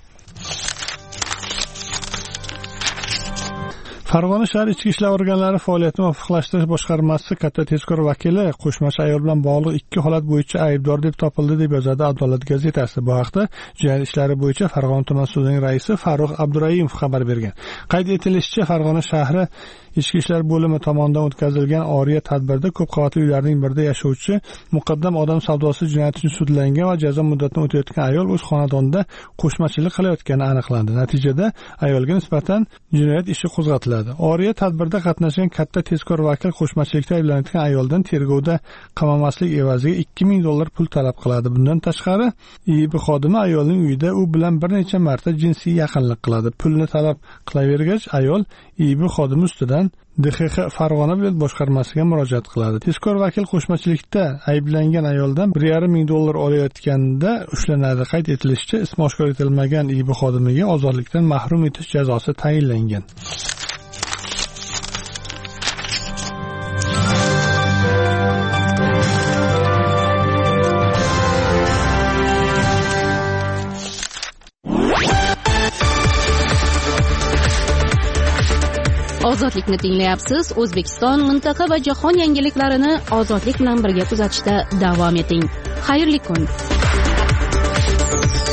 Farg'ona shahar ichki ishlar organlari faoliyatini muvofiqlashtirish boshqarmasi katta tezkor vakili qo'shmachi ayol bilan bog'liq ikki holat bo'yicha aybdor deb topildi, deb yozadi Adolat gazetasi. Bu haqda jinoyat ishlari bo'yicha Farg'ona tuman sudining raisi Farruh Abdurayimov xabar bergan. Qayd etilishicha, Farg'ona shahri Ichki ishlar bo'limi tomonidan o'tkazilgan oriya tadbirda ko'p qavatli uylarning birida yashovchi muqaddam odam savdosi jinoyati uchun sudlangan va jazo muddatini o'tayotgan ayol o'z xonadonida qo'shmachilik qilayotgani aniqlandi. Natijada ayolga nisbatan jinoyat ishi qo'zg'atiladi. Oriya tadbirda qatnashgan katta tezkor vakil qo'shmachilikda ayblanayotgan ayoldan tergovda qamamaslik evaziga ikki ming dollar pul talab qiladi. Bundan tashqari, I I B xodimi ayolning uyida u bilan bir necha marta jinsiy yaqinlik qiladi. Pulni talab qilavergach, ayol I I B xodimi ustidan D X X Farg'ona viloyat boshqarmasiga murojaat qiladi. Tezkor vakil qo'shmachilikda ayblangan ayoldan bir yarim ming dollar olayotganda ushlanadi. Qayd etilishicha, ismi oshkor etilmagan I I B xodimiga ozodlikdan mahrum etish jazosi tayinlangan. Ozodlikni tinglayapsiz. O'zbekiston, mintaqa va jahon yangiliklarini ozodlik bilan birga kuzatishda davom eting. Xayrli kun.